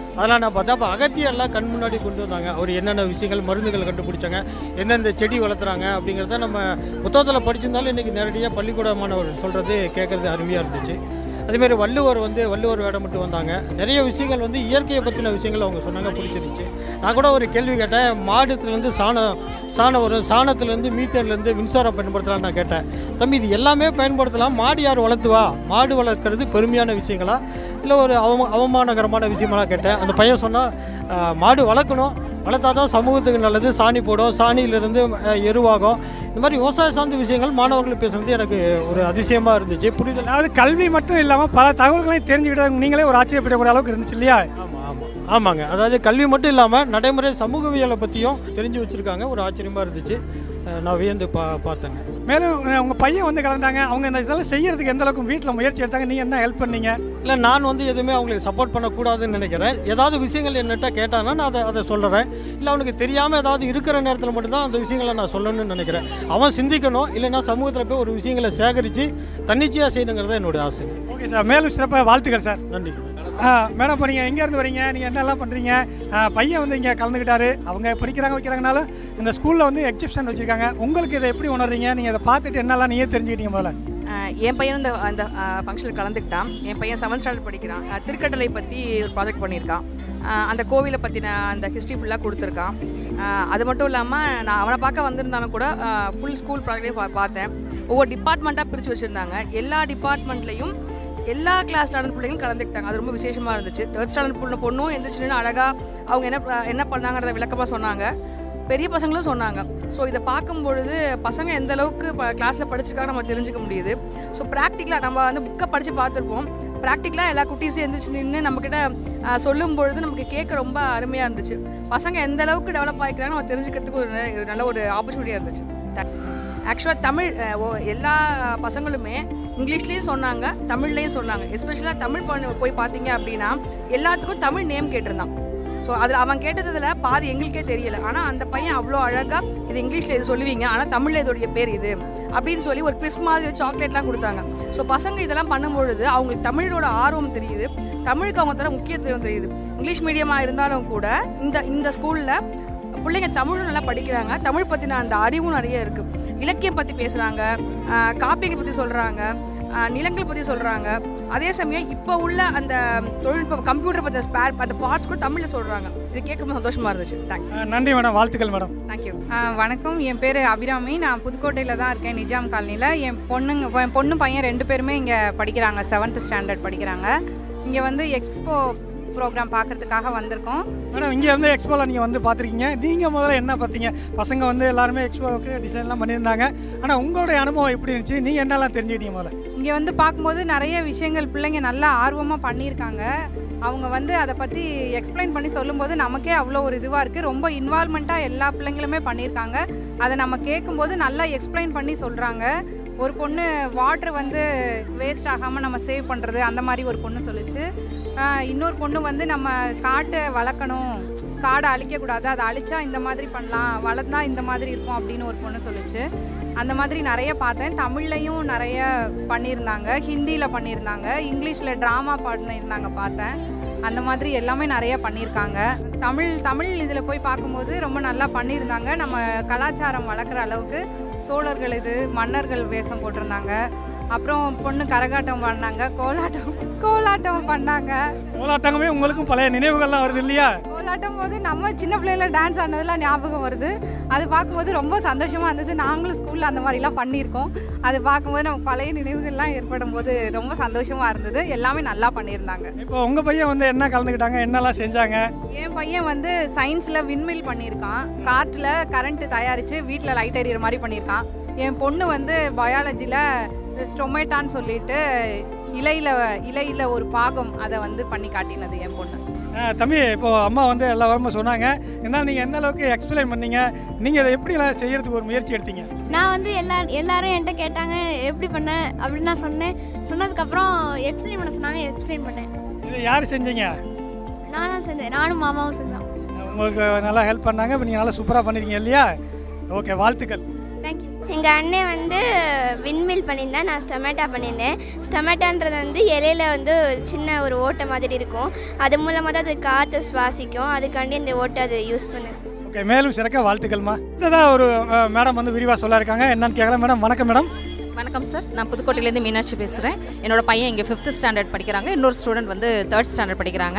அதெல்லாம் நான் பார்த்தேன். அப்போ அகத்தியெல்லாம் கண் முன்னாடி கொண்டு வந்தாங்க. அவர் என்னென்ன விஷயங்கள் மருந்துகள் கண்டுபிடிச்சாங்க, எந்தெந்த செடி வளர்த்துறாங்க அப்படிங்கிறத நம்ம புத்தகத்தில் படிச்சிருந்தாலும் இன்றைக்கி நேரடியாக பள்ளிக்கூட மாணவர் சொல்கிறது கேட்குறது அருமையாக இருந்துச்சு. அதேமாதிரி வள்ளுவர் வந்து வள்ளுவர் வேடம் மட்டும் வந்தாங்க. நிறைய விஷயங்கள் வந்து இயற்கையை பற்றின விஷயங்கள் அவங்க சொன்னாங்க, பிடிச்சிருந்துச்சு. நான் கூட ஒரு கேள்வி கேட்டேன், மாடுத்துலேருந்து சாணம் சாணம் வரும், சாணத்துலேருந்து மீத்தேன்லேருந்து மின்சாரம் பயன்படுத்தலாம்னு நான் கேட்டேன். தம்பி இது எல்லாமே பயன்படுத்தலாம், மாடு யார் வளர்த்துவா, மாடு வளர்க்குறது பெருமையான விஷயங்களா இல்லை ஒரு அவம அவமானகரமான விஷயமெல்லாம் கேட்டேன். அந்த பையன் சொன்னால் மாடு வளர்க்கணும், வளர்த்தா தான் சமூகத்துக்கு நல்லது, சாணி போடும், சாணியிலிருந்து எருவாகும். இந்த மாதிரி விவசாய சார்ந்த விஷயங்கள் மாணவர்கள் பேசுகிறது எனக்கு ஒரு அதிசயமாக இருந்துச்சு, புரிதல். அதாவது கல்வி மட்டும் இல்லாமல் பல தகவல்களையும் தெரிஞ்சுக்கிட்டு நீங்களே ஒரு ஆச்சரியப்படக்கூடிய அளவுக்கு இருந்துச்சு இல்லையா? ஆமாம் ஆமாம் ஆமாங்க. அதாவது கல்வி மட்டும் இல்லாமல் நடைமுறை சமூகவியலை பற்றியும் தெரிஞ்சு வச்சுருக்காங்க, ஒரு ஆச்சரியமாக இருந்துச்சு. நான் வியந்து பா பார்த்தேங்க. மேலும் உங்கள் பையன் வந்து கலந்தாங்க, அவங்க இந்த இதெல்லாம் செய்யறதுக்கு எந்த அளவுக்கு வீட்டில் முயற்சி எடுத்தாங்க, நீங்கள் என்ன ஹெல்ப் பண்ணீங்க? இல்லை நான் வந்து எதுவுமே அவங்களுக்கு சப்போர்ட் பண்ணக்கூடாதுன்னு நினைக்கிறேன். ஏதாவது விஷயங்கள் என்னட்ட கேட்டானா நான் அதை அதை சொல்கிறேன். இல்லை அவனுக்கு தெரியாமல் ஏதாவது இருக்கிற நேரத்தில் மட்டும்தான் அந்த விஷயங்களை நான் சொல்லணும்னு நினைக்கிறேன். அவன் சிந்திக்கணும், இல்லைன்னா சமூகத்தில் போய் ஒரு விஷயங்களை சேகரித்து தன்னிச்சையாக செய்யணுங்கிறத என்னுடைய ஆசை. ஓகே சார், மேலும் சிறப்பாக வாழ்த்துக்கள் சார். நன்றி. மேடம், இப்போ நீங்கள் எங்கேருந்து வரீங்க, நீங்கள் என்னெல்லாம் பண்ணுறீங்க? பையன் வந்து இங்கே கலந்துக்கிட்டாரு, அவங்க படிக்கிறாங்க வைக்கிறாங்கனாலும் இந்த ஸ்கூலில் வந்து எக்ஸிபிஷன் வச்சுருக்காங்க. உங்களுக்கு இதை எப்படி உணர்றீங்க? நீங்கள் இதை பார்த்துட்டு என்னெல்லாம் நீங்கள் தெரிஞ்சுக்கிட்டீங்க முதல்ல? என் பையன் இந்த அந்த ஃபங்க்ஷனில் கலந்துக்கிட்டான். என் பையன் செவன்த் ஸ்டாண்டர்ட் படிக்கிறான். திருக்கட்டளை பற்றி ஒரு ப்ராஜெக்ட் பண்ணியிருக்கான். அந்த கோவிலை பற்றின அந்த ஹிஸ்ட்ரி ஃபுல்லாக கொடுத்துருக்கான். அது மட்டும் இல்லாமல் நான் அவனை பார்க்க வந்திருந்தாலும் கூட ஃபுல் ஸ்கூல் ப்ராஜெக்டையும் பா பார்த்தேன். ஒவ்வொரு டிபார்ட்மெண்ட்டாக பிரித்து வச்சுருந்தாங்க. எல்லா டிபார்ட்மெண்ட்லேயும் எல்லா கிளாஸ் ஸ்டாண்டர்ட் பிள்ளைங்களும் கலந்துக்கிட்டாங்க. அது ரொம்ப விசேஷமாக இருந்துச்சு. தேர்ட் ஸ்டாண்டர்ட் பொண்ணு பொண்ணும் எந்திரிச்சுன்னு அழகாக அவங்க என்ன என்ன பண்ணாங்கிறத விளக்கமாக சொன்னாங்க. பெரிய பசங்களும் சொன்னாங்க. ஸோ இதை பார்க்கும்பொழுது பசங்க எந்த அளவுக்கு இப்போ கிளாஸில் படிச்சிருக்காங்க நம்ம தெரிஞ்சுக்க முடியுது. ஸோ ப்ராக்டிக்கலாக நம்ம வந்து புக்கை படித்து பார்த்துருப்போம், ப்ராக்டிக்கலாக எல்லா குட்டீஸும் எந்திரிச்சு நின்று நம்மக்கிட்ட சொல்லும் பொழுது நமக்கு கேட்க ரொம்ப அருமையாக இருந்துச்சு. பசங்க எந்த அளவுக்கு டெவலப் ஆகிக்கிறாங்க நம்ம தெரிஞ்சுக்கிறதுக்கு ஒரு நல்ல ஒரு ஆப்பர்ச்சுனிட்டியாக இருந்துச்சு. ஆக்சுவலாக தமிழ் எல்லா பசங்களுமே இங்கிலீஷ்லேயும் சொன்னாங்க, தமிழ்லேயும் சொன்னாங்க. எஸ்பெஷலாக தமிழ் பண்ண போய் பார்த்தீங்க அப்படின்னா எல்லாத்துக்கும் தமிழ் நேம் கேட்டிருந்தான். ஸோ அதில் அவன் கேட்டதில் பாதி எங்களுக்கே தெரியலை. ஆனால் அந்த பையன் அவ்வளோ அழகாக இது இங்கிலீஷில் இது சொல்லுவீங்க, ஆனால் தமிழில் இதோடைய பேர் இது அப்படின்னு சொல்லி ஒரு கிறிஸ்ப் மாதிரி சாக்லேட்லாம் கொடுத்தாங்க. ஸோ பசங்க இதெல்லாம் பண்ணும்பொழுது அவங்களுக்கு தமிழோட ஆர்வம் தெரியுது, தமிழுக்கு அவங்க தர முக்கியத்துவம் தெரியுது. இங்கிலீஷ் மீடியமாக இருந்தாலும் கூட இந்த இந்த ஸ்கூலில் பிள்ளைங்க தமிழும் நல்லா படிக்கிறாங்க. தமிழ் பற்றின அந்த அறிவும் நிறைய இருக்குது. இலக்கியம் பற்றி பேசுகிறாங்க, காப்பியங்கள் பற்றி சொல்கிறாங்க, நிலங்கள் பற்றி சொல்கிறாங்க. அதே சமயம் இப்போ உள்ள அந்த தொழில்நுட்பம் கம்ப்யூட்டர் பற்றி ஸ்பேர் அந்த பார்ட்ஸ் கூட தமிழில் சொல்கிறாங்க. இது கேட்கும்போது சந்தோஷமாக இருந்துச்சு. தேங்க்ஸ். நன்றி மேடம், வாழ்த்துக்கள் மேடம். தேங்க்யூ. வணக்கம், என் பேர் அபிராமி. நான் புதுக்கோட்டையில் தான் இருக்கேன், நிஜாம் காலனியில். என் பொண்ணுங்க என் பொண்ணு பையன் ரெண்டு பேருமே இங்கே படிக்கிறாங்க, செவன்த் ஸ்டாண்டர்ட் படிக்கிறாங்க. இங்கே வந்து எக்ஸ்போ ப்ரோக்ராம் பார்க்குறதுக்காக வந்திருக்கோம். மேடம், இங்கே வந்து எக்ஸ்போவில் நீங்கள் வந்து பார்த்துருக்கீங்க, நீங்கள் முதல்ல என்ன பார்த்தீங்க? பசங்க வந்து எல்லாருமே எக்ஸ்போவுக்கு டிசைன்லாம் பண்ணியிருந்தாங்க. ஆனால் உங்களுடைய அனுபவம் எப்படி இருந்துச்சு? நீங்கள் என்னெல்லாம் தெரிஞ்சுக்கிட்டீங்க முதல்ல? இங்கே வந்து பார்க்கும்போது நிறைய விஷயங்கள் பிள்ளைங்க நல்லா ஆர்வமாக பண்ணியிருக்காங்க. அவங்க வந்து அதை பற்றி எக்ஸ்பிளைன் பண்ணி சொல்லும்போது நமக்கே அவ்வளோ ஒரு இதுவாக இருக்குது. ரொம்ப இன்வால்மெண்ட்டாக எல்லா பிள்ளைங்களுமே பண்ணியிருக்காங்க. அதை நம்ம கேட்கும்போது நல்லா எக்ஸ்பிளைன் பண்ணி சொல்கிறாங்க. ஒரு பொண்ணு வாட்ரு வந்து வேஸ்ட் ஆகாமல் நம்ம சேவ் பண்ணுறது அந்த மாதிரி ஒரு பொண்ணு சொல்லிச்சு. இன்னொரு பொண்ணு வந்து நம்ம காட்டை வளர்க்கணும், காடை அழிக்கக்கூடாது, அதை அழிச்சா இந்த மாதிரி பண்ணலாம், வளர்ந்தா இந்த மாதிரி இருக்கும் அப்படின்னு ஒரு பொண்ணு சொல்லிச்சு. அந்த மாதிரி நிறைய பார்த்தேன். தமிழ்லையும் நிறைய பண்ணியிருந்தாங்க, ஹிந்தியில் பண்ணியிருந்தாங்க, இங்கிலீஷில் ட்ராமா பண்ணியிருந்தாங்க பார்த்தேன். அந்த மாதிரி எல்லாமே நிறைய பண்ணியிருக்காங்க. தமிழ் தமிழ் இதில் போய் பார்க்கும்போது ரொம்ப நல்லா பண்ணியிருந்தாங்க. நம்ம கலாச்சாரம் வளர்க்குற அளவுக்கு சோழர்கள் இது மன்னர்கள் வேஷம் போட்டிருந்தாங்க. அப்புறம் பொண்ணு கரகாட்டம் பண்ணாங்க, கோலாட்டம் கோலாட்டம் பண்ணாங்க. கோலாட்டமே உங்களுக்கும் பழைய நினைவுகள்லாம் வருது இல்லையா? கோலாட்டம் போது நம்ம சின்ன பிள்ளைல டான்ஸ் ஆனதெல்லாம் ஞாபகம் வருது. அது பார்க்கும்போது ரொம்ப சந்தோஷமாக இருந்தது. நாங்களும் ஸ்கூலில் அந்த மாதிரிலாம் பண்ணியிருக்கோம். அது பார்க்கும்போது நமக்கு பழைய நினைவுகள்லாம் ஏற்படும் போது ரொம்ப சந்தோஷமாக இருந்தது. எல்லாமே நல்லா பண்ணியிருந்தாங்க. இப்போ உங்கள் பையன் வந்து என்ன கலந்துக்கிட்டாங்க, என்னெல்லாம் செஞ்சாங்க? என் பையன் வந்து சயின்ஸில் விண்மில் பண்ணியிருக்கான், காற்றில் கரண்ட்டு தயாரித்து வீட்டில் லைட் எறிகிற மாதிரி பண்ணியிருக்கான். என் பொண்ணு வந்து பயாலஜியில் ஸ்டொமேட்டான்னு சொல்லிட்டு இலையில் இலையில் ஒரு பாகம் அதை வந்து பண்ணி காட்டினது என் பொண்ணு. தம்பி, இப்போது அம்மா வந்து எல்லா வாரமும் சொன்னாங்க, இருந்தாலும் நீங்கள் எந்த அளவுக்கு எக்ஸ்பிளைன் பண்ணீங்க, நீங்கள் இதை எப்படி எல்லாம் செய்கிறதுக்கு ஒரு முயற்சி எடுத்தீங்க? நான் வந்து எல்லா எல்லாரும் என்கிட்ட கேட்டாங்க எப்படி பண்ண அப்படின்னு நான் சொன்னேன். சொன்னதுக்கப்புறம் எக்ஸ்பிளைன் பண்ண சொன்னாங்க, எக்ஸ்பிளைன் பண்ணேன். இதை யார் செஞ்சீங்க? நானும் செஞ்சேன், நானும் மாமாவும் செஞ்சோம். உங்களுக்கு நல்லா ஹெல்ப் பண்ணாங்க, இப்போ நீங்கள் நல்லா சூப்பராக பண்ணியிருக்கீங்க இல்லையா? ஓகே, வாழ்த்துக்கள். தேங்க்யூ. எங்கள் அண்ணன் வந்து விண்மில் பண்ணியிருந்தேன், நான் ஸ்டொமேட்டா பண்ணியிருந்தேன். ஸ்டொமேட்டான்றது வந்து இலையில வந்து சின்ன ஒரு ஓட்டை மாதிரி இருக்கும், அது மூலமாக தான் அது காற்றை சுவாசிக்கும், அதுக்காண்டி இந்த ஓட்டை அது யூஸ் பண்ணுது. ஓகே, மேலும் சிறக்க வாழ்த்துக்கள்மா. இதுதான் ஒரு மேடம் வந்து விரிவாக சொல்ல இருக்காங்க. என்னன்னு கேட்கலாம் மேடம். வணக்கம் மேடம். வணக்கம் சார், நான் புதுக்கோட்டையிலேருந்து மீனாட்சி பேசுகிறேன். என்னோட பையன் இங்கே ஃபிஃப்த்து ஸ்டாண்டர்ட் படிக்கிறாங்க, இன்னொரு ஸ்டூடெண்ட் வந்து தேர்ட் ஸ்டாண்டர்ட் படிக்கிறாங்க.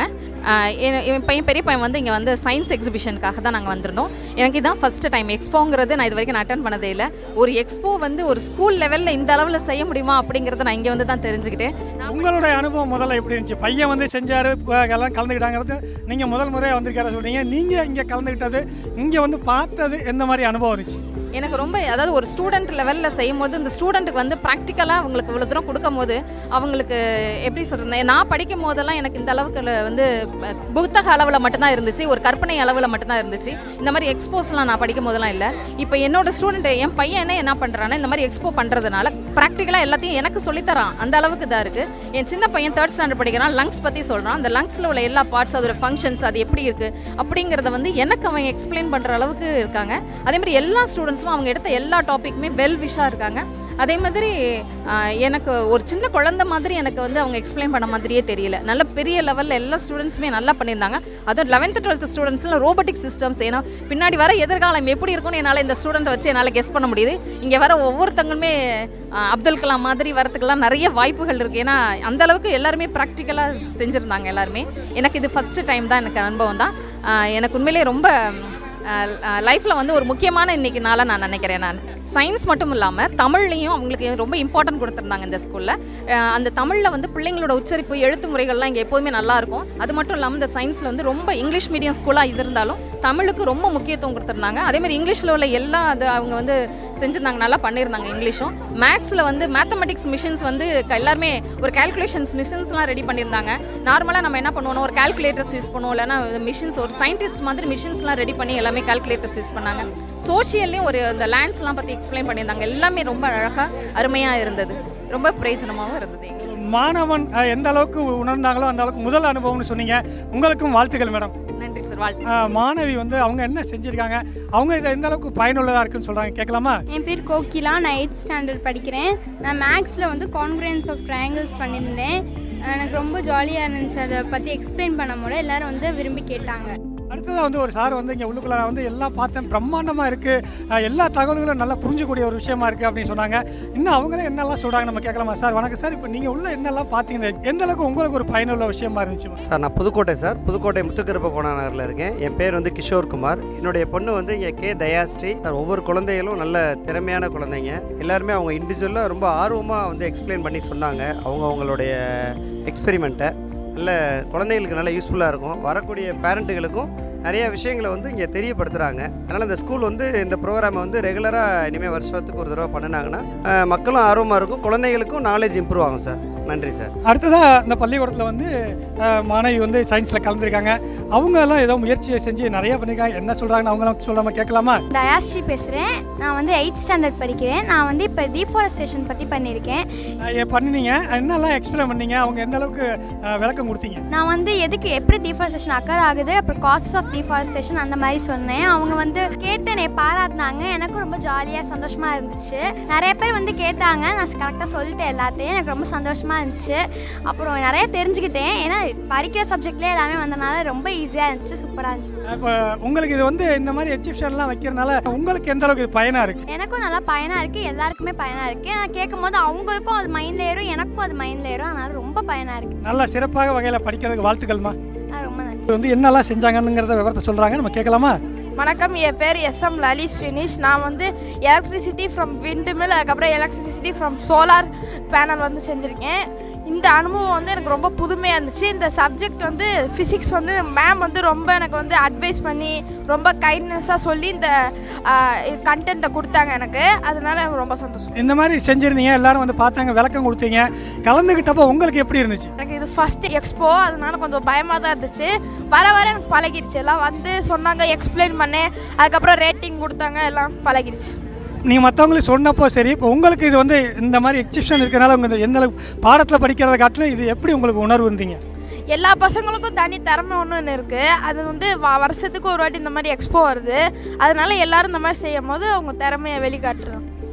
என் பையன் பெரிய பையன் வந்து இங்கே வந்து சயின்ஸ் எக்ஸிபிஷனுக்காக தான் நாங்கள் வந்திருந்தோம். எனக்கு இதான் ஃபஸ்ட்டு டைம் எக்ஸ்போங்கிறது நான் இது வரைக்கும் நான் அட்டன் பண்ணதே இல்லை. ஒரு எக்ஸ்போ வந்து ஒரு ஸ்கூல் லெவலில் இந்த அளவில் செய்ய முடியுமா அப்படிங்கிறத நான் இங்கே வந்து தான் தெரிஞ்சுக்கிட்டேன். உங்களுடைய அனுபவம் முதல்ல எப்படி இருந்துச்சு? பையன் வந்து செஞ்சார், எல்லாம் கலந்துக்கிட்டாங்கிறது நீங்கள் முதல் முறையாக வந்திருக்காரு சொல்கிறீங்க. நீங்கள் இங்கே கலந்துக்கிட்டது, இங்கே வந்து பார்த்தது எந்த மாதிரி அனுபவம் இருந்துச்சு? எனக்கு ரொம்ப, அதாவது ஒரு ஸ்டூடெண்ட் லெவலில் செய்யும்போது இந்த ஸ்டூடெண்ட்டுக்கு வந்து ப்ராக்டிக்கலாக அவங்களுக்கு இவ்வளோ தூரம் கொடுக்கும் போது அவங்களுக்கு எப்படி சொல்கிறது, நான் படிக்கும் போதெல்லாம் எனக்கு இந்த அளவுக்கு வந்து புத்தக அளவில் மட்டும்தான் இருந்துச்சு, ஒரு கற்பனை அளவில் மட்டும்தான் இருந்துச்சு. இந்த மாதிரி எக்ஸ்போஸ்லாம் நான் படிக்கும் போதெல்லாம் இல்லை. இப்போ என்னோடய ஸ்டூடெண்ட்டு, என் பையன் என்ன என்ன பண்ணுறான்னா இந்த மாதிரி எக்ஸ்போ பண்ணுறதுனால ப்ராக்டிக்கலாக எல்லாத்தையும் எனக்கு சொல்லித்தரான், அந்த அளவுக்கு இதாக இருக்குது. என் சின்ன பையன் தேர்ட் ஸ்டாண்டர்ட் படிக்கிறான், லங்ஸ் பற்றி சொல்கிறான். அந்த லங்ஸில் உள்ள எல்லா பார்ட்ஸ், அதோட ஃபங்க்ஷன்ஸ், அது எப்படி இருக்குது அப்படிங்கிறத வந்து எனக்கு அவன் எக்ஸ்பிளைன் பண்ணுற அளவுக்கு இருக்காங்க. அதேமாதிரி எல்லா ஸ்டூடெண்ட்ஸும் அவங்க எடுத்த எல்லா டாப்பிக்குமே வெல் விஷாக இருக்காங்க. அதே மாதிரி எனக்கு ஒரு சின்ன குழந்தை மாதிரி எனக்கு வந்து அவங்க எக்ஸ்பிளைன் பண்ண மாதிரியே தெரியல. நல்ல பெரிய லெவலில் எல்லா ஸ்டூடெண்ட்ஸுமே நல்லா பண்ணியிருந்தாங்க. அதுவும் லெவன்த்து டுவெல்த்து ஸ்டூடெண்ட்ஸில் ரோபோட்டிக் சிஸ்டம்ஸ், ஏன்னா பின்னாடி வர எதிர்காலம் எப்படி இருக்கும்னு என்னால் இந்த ஸ்டூடெண்ட்டை வச்சு என்னால் கெஸ் பண்ண முடியுது. இங்கே வர ஒவ்வொருத்தங்களுமே அப்துல் கலாம் மாதிரி வரத்துக்கெல்லாம் நிறைய வாய்ப்புகள் இருக்குது. ஏன்னா அந்தளவுக்கு எல்லாருமே ப்ராக்டிக்கலாக செஞ்சுருந்தாங்க எல்லாருமே. எனக்கு இது ஃபஸ்ட்டு டைம் தான், எனக்கு அனுபவம் தான். எனக்கு உண்மையிலே ரொம்ப லைஃப்பில் வந்து ஒரு முக்கியமான இன்றைக்கி நாளாக நான் நினைக்கிறேன். நான் சயின்ஸ் மட்டும் இல்லாமல் தமிழ்லையும் அவங்களுக்கு ரொம்ப இம்பார்ட்டன்ட் கொடுத்துருந்தாங்க இந்த ஸ்கூலில். அந்த தமிழில் வந்து பிள்ளைங்களோட உச்சரிப்பு, எழுத்து முறைகள்லாம் இங்கே எப்போதுமே நல்லாயிருக்கும். அது மட்டும் இல்லாமல் இந்த சயின்ஸில் வந்து ரொம்ப இங்கிலீஷ் மீடியம் ஸ்கூலாக இருந்தாலும் தமிழுக்கு ரொம்ப முக்கியத்துவம் கொடுத்துருந்தாங்க. அதேமாதிரி இங்கிலீஷில் உள்ள எல்லா அது அவங்க வந்து செஞ்சுருந்தாங்க, நல்லா பண்ணியிருந்தாங்க. இங்கிலீஷும் மேக்ஸில் வந்து மேத்தமெட்டிக்ஸ் மிஷின்ஸ் வந்து எல்லாருமே ஒரு கால்குலேஷன்ஸ் மிஷின்ஸ்லாம் ரெடி பண்ணியிருந்தாங்க. நார்மலாக நம்ம என்ன பண்ணுவோம், ஒரு கால்குலேட்டர்ஸ் யூஸ் பண்ணுவோம், இல்லைனா மிஷின்ஸ், ஒரு சயின்டிஸ்ட் மாதிரி மிஷின்ஸ்லாம் ரெடி பண்ணி எல்லாமே கால்குலேட்டர்ஸ் யூஸ் பண்ணாங்க. சோஷியல்லையும் ஒரு இந்த லேண்ட்ஸ்லாம் பற்றி எக்ஸ்பிளைன் பண்ணியிருந்தாங்க. எல்லாமே ரொம்ப அழகாக அருமையாக இருந்தது, ரொம்ப பிரயோஜனமாகவும் இருந்தது எங்களுக்கு. மாணவன் எந்த அளவுக்கு உணர்ந்தாங்களோ அந்த அளவுக்கு முதல் அனுபவம்னு சொன்னீங்க. உங்களுக்கும் வாழ்த்துக்கள் மேடம். நன்றி சார். வாழ்த்து. மாணவி வந்து அவங்க என்ன செஞ்சுருக்காங்க, அவங்க இதை எந்த அளவுக்கு பயனுள்ளதாக இருக்குன்னு சொல்கிறாங்க, கேட்கலாமா? என் பேர் கோகிலா, நான் எயித் ஸ்டாண்டர்ட் படிக்கிறேன். நான் மேக்ஸில் வந்து கான்கிரன்ஸ் ஆஃப் ட்ரையாங்கிள்ஸ் பண்ணியிருந்தேன். எனக்கு ரொம்ப ஜாலியாக இருந்துச்சு, அதை பற்றி எக்ஸ்பிளைன் பண்ணும் போது எல்லோரும் வந்து விரும்பி கேட்டாங்க. அடுத்ததாக வந்து ஒரு சார் வந்து இங்கே உள்ளுக்குள்ள நான் வந்து எல்லாம் பார்த்தேன், பிரம்மாண்டமாக இருக்குது, எல்லா தகவல்களும் நல்லா புரிஞ்சக்கூடிய ஒரு விஷயமா இருக்குது அப்படின்னு சொன்னாங்க. இன்னும் அவங்களே என்னெல்லாம் சொல்கிறாங்க நம்ம கேட்கலாமா? சார் வணக்கம் சார். இப்போ நீங்கள் உள்ள என்னெல்லாம் பார்த்தீங்க, எந்த அளவுக்கு உங்களுக்கு ஒரு பயனுள்ள விஷயமா இருந்துச்சு? சார் நான் புதுக்கோட்டை சார், புதுக்கோட்டை முத்துக்கருப்ப கோணா நகரில் இருக்கேன். என் பேர் வந்து கிஷோர் குமார். என்னுடைய பொண்ணு வந்து இங்கே கே தயாஸ்ரீ சார். ஒவ்வொரு குழந்தைகளும் நல்ல திறமையான குழந்தைங்க, எல்லாருமே அவங்க இண்டிவிஜுவலாக ரொம்ப ஆர்வமாக வந்து எக்ஸ்பிளைன் பண்ணி சொன்னாங்க அவங்க அவங்களுடைய எக்ஸ்பெரிமெண்ட்டை. நல்ல குழந்தைகளுக்கு நல்ல யூஸ்ஃபுல்லாக இருக்கும். வரக்கூடிய பேரண்ட்டுகளுக்கும் நிறைய விஷயங்களை வந்து இங்கே தெரியப்படுத்துகிறாங்க. அதனால் இந்த ஸ்கூல் வந்து இந்த ப்ரோக்ராமை வந்து ரெகுலராக இனிமேல் வருஷத்துக்கு ஒரு தடவை பண்ணினாங்கன்னா மக்களும் ஆர்வமாக இருக்கும், குழந்தைகளுக்கும் நாலேஜ் இம்ப்ரூவ் ஆகும் சார். நன்றி சார். அடுத்ததாக இந்த பள்ளிக்கூடத்தில் வந்து மாணவி வந்து சயின்ஸில் கலந்துருக்காங்க. அவங்க எல்லாம் ஏதோ முயற்சியை செஞ்சு நிறைய பண்ணியிருக்காங்க. என்ன சொல்கிறாங்கன்னு அவங்களாம் சொல்லாமல் கேட்கலாமா? தயாஸ்ரீ பேசுகிறேன். நான் வந்து எயித் ஸ்டாண்டர்ட் படிக்கிறேன். நான் வந்து இப்போ டீஃபாரஸ்டேஷன் பற்றி பண்ணியிருக்கேன். பண்ணினீங்க, என்னெல்லாம் எக்ஸ்பிளைன் பண்ணீங்க, அவங்க எந்த அளவுக்கு விளக்கம் கொடுத்தீங்க? நான் வந்து எதுக்கு எப்படி டீஃபாரஸ்டேஷன் அக்கர் ஆகுது, அப்புறம் காசஸ் ஆஃப் டீஃபாரஸ்டேஷன் அந்த மாதிரி சொன்னேன். அவங்க வந்து கேட்டு என்னை பாராட்டினாங்க. எனக்கும் ரொம்ப ஜாலியாக சந்தோஷமாக இருந்துச்சு. நிறைய பேர் வந்து கேட்டாங்க, நான் கரெக்டாக சொல்லிட்டேன் எல்லாத்தையும். எனக்கு ரொம்ப சந்தோஷமாக இருந்துச்சு. அப்புறம் நிறைய தெரிஞ்சுக்கிட்டேன். ஏன்னா படிக்கிற சப்ஜெக்ட்லேயே எல்லாமே வந்தனால ரொம்ப ஈஸியாக இருந்துச்சு, சூப்பராக இருந்துச்சு. இப்போ உங்களுக்கு இது வந்து இந்த மாதிரி எக்ஸிபிஷன்லாம் வைக்கிறதுனால உங்களுக்கு எந்த அளவுக்கு பயனாக இருக்குது? எனக்கும் நல்லா பயனாக இருக்குது, எல்லாருக்குமே பயனாக இருக்குது. நான் கேட்கும் போது அவங்களுக்கும் அது மைண்டில் ஏறும், எனக்கும் அது மைண்டில் ஏறும். அதனால ரொம்ப பயனாக இருக்குது. நல்லா சிறப்பாக வகையில் படிக்கிறதுக்கு வாழ்த்துக்கள்மா. ரொம்ப நன்றி. இது வந்து என்னெல்லாம் செஞ்சாங்கங்கிறத விவரத்தை சொல்கிறாங்க, நம்ம கேட்கலாமா? வணக்கம், என் பேர் எஸ் எம் லலி ஸ்ரீனிஷ். நான் வந்து எலக்ட்ரிசிட்டி ஃப்ரம் விண்டு மில், அதுக்கப்புறம் எலக்ட்ரிசிட்டி ஃப்ரம் சோலார் பேனல் வந்து செஞ்சுருக்கேன். இந்த அனுபவம் வந்து எனக்கு ரொம்ப புதுமையாக இருந்துச்சு. இந்த சப்ஜெக்ட் வந்து ஃபிசிக்ஸ் வந்து மேம் வந்து ரொம்ப எனக்கு வந்து அட்வைஸ் பண்ணி ரொம்ப கைண்ட்னஸாக சொல்லி இந்த கண்டென்ட்டை கொடுத்தாங்க எனக்கு. அதனால எனக்கு ரொம்ப சந்தோஷம். இந்த மாதிரி செஞ்சுருந்தீங்க, எல்லாரும் வந்து பார்த்தாங்க, விளக்கம் கொடுத்தீங்க, கலந்துக்கிட்டப்போ உங்களுக்கு எப்படி இருந்துச்சு? எனக்கு இது ஃபஸ்ட் எக்ஸ்போ, அதனால கொஞ்சம் பயமாக தான் இருந்துச்சு. வர வர எனக்கு பழகிடுச்சு. எல்லாம் வந்து சொன்னாங்க, எக்ஸ்பிளைன் பண்ணேன், அதுக்கப்புறம் ரேட்டிங் கொடுத்தாங்க, எல்லாம் பழகிடுச்சு. நீங்கள் மற்றவங்களுக்கு சொன்னப்போ சரி, இப்போ உங்களுக்கு இது வந்து இந்த மாதிரி எக்ஸிபிஷன் இருக்கிறனால உங்கள் எந்த அளவுக்கு பாடத்தில் படிக்கிறத காட்டிலும் இது எப்படி உங்களுக்கு உணர்வு இருந்தீங்க? எல்லா பசங்களுக்கும் தனி திறமை ஒன்று இருக்குது. அது வந்து வருஷத்துக்கு ஒரு வாட்டி இந்த மாதிரி எக்ஸ்போ வருது. அதனால எல்லாரும் இந்த மாதிரி செய்யும் போது அவங்க திறமையை வெளிக்காட்டுறாங்க.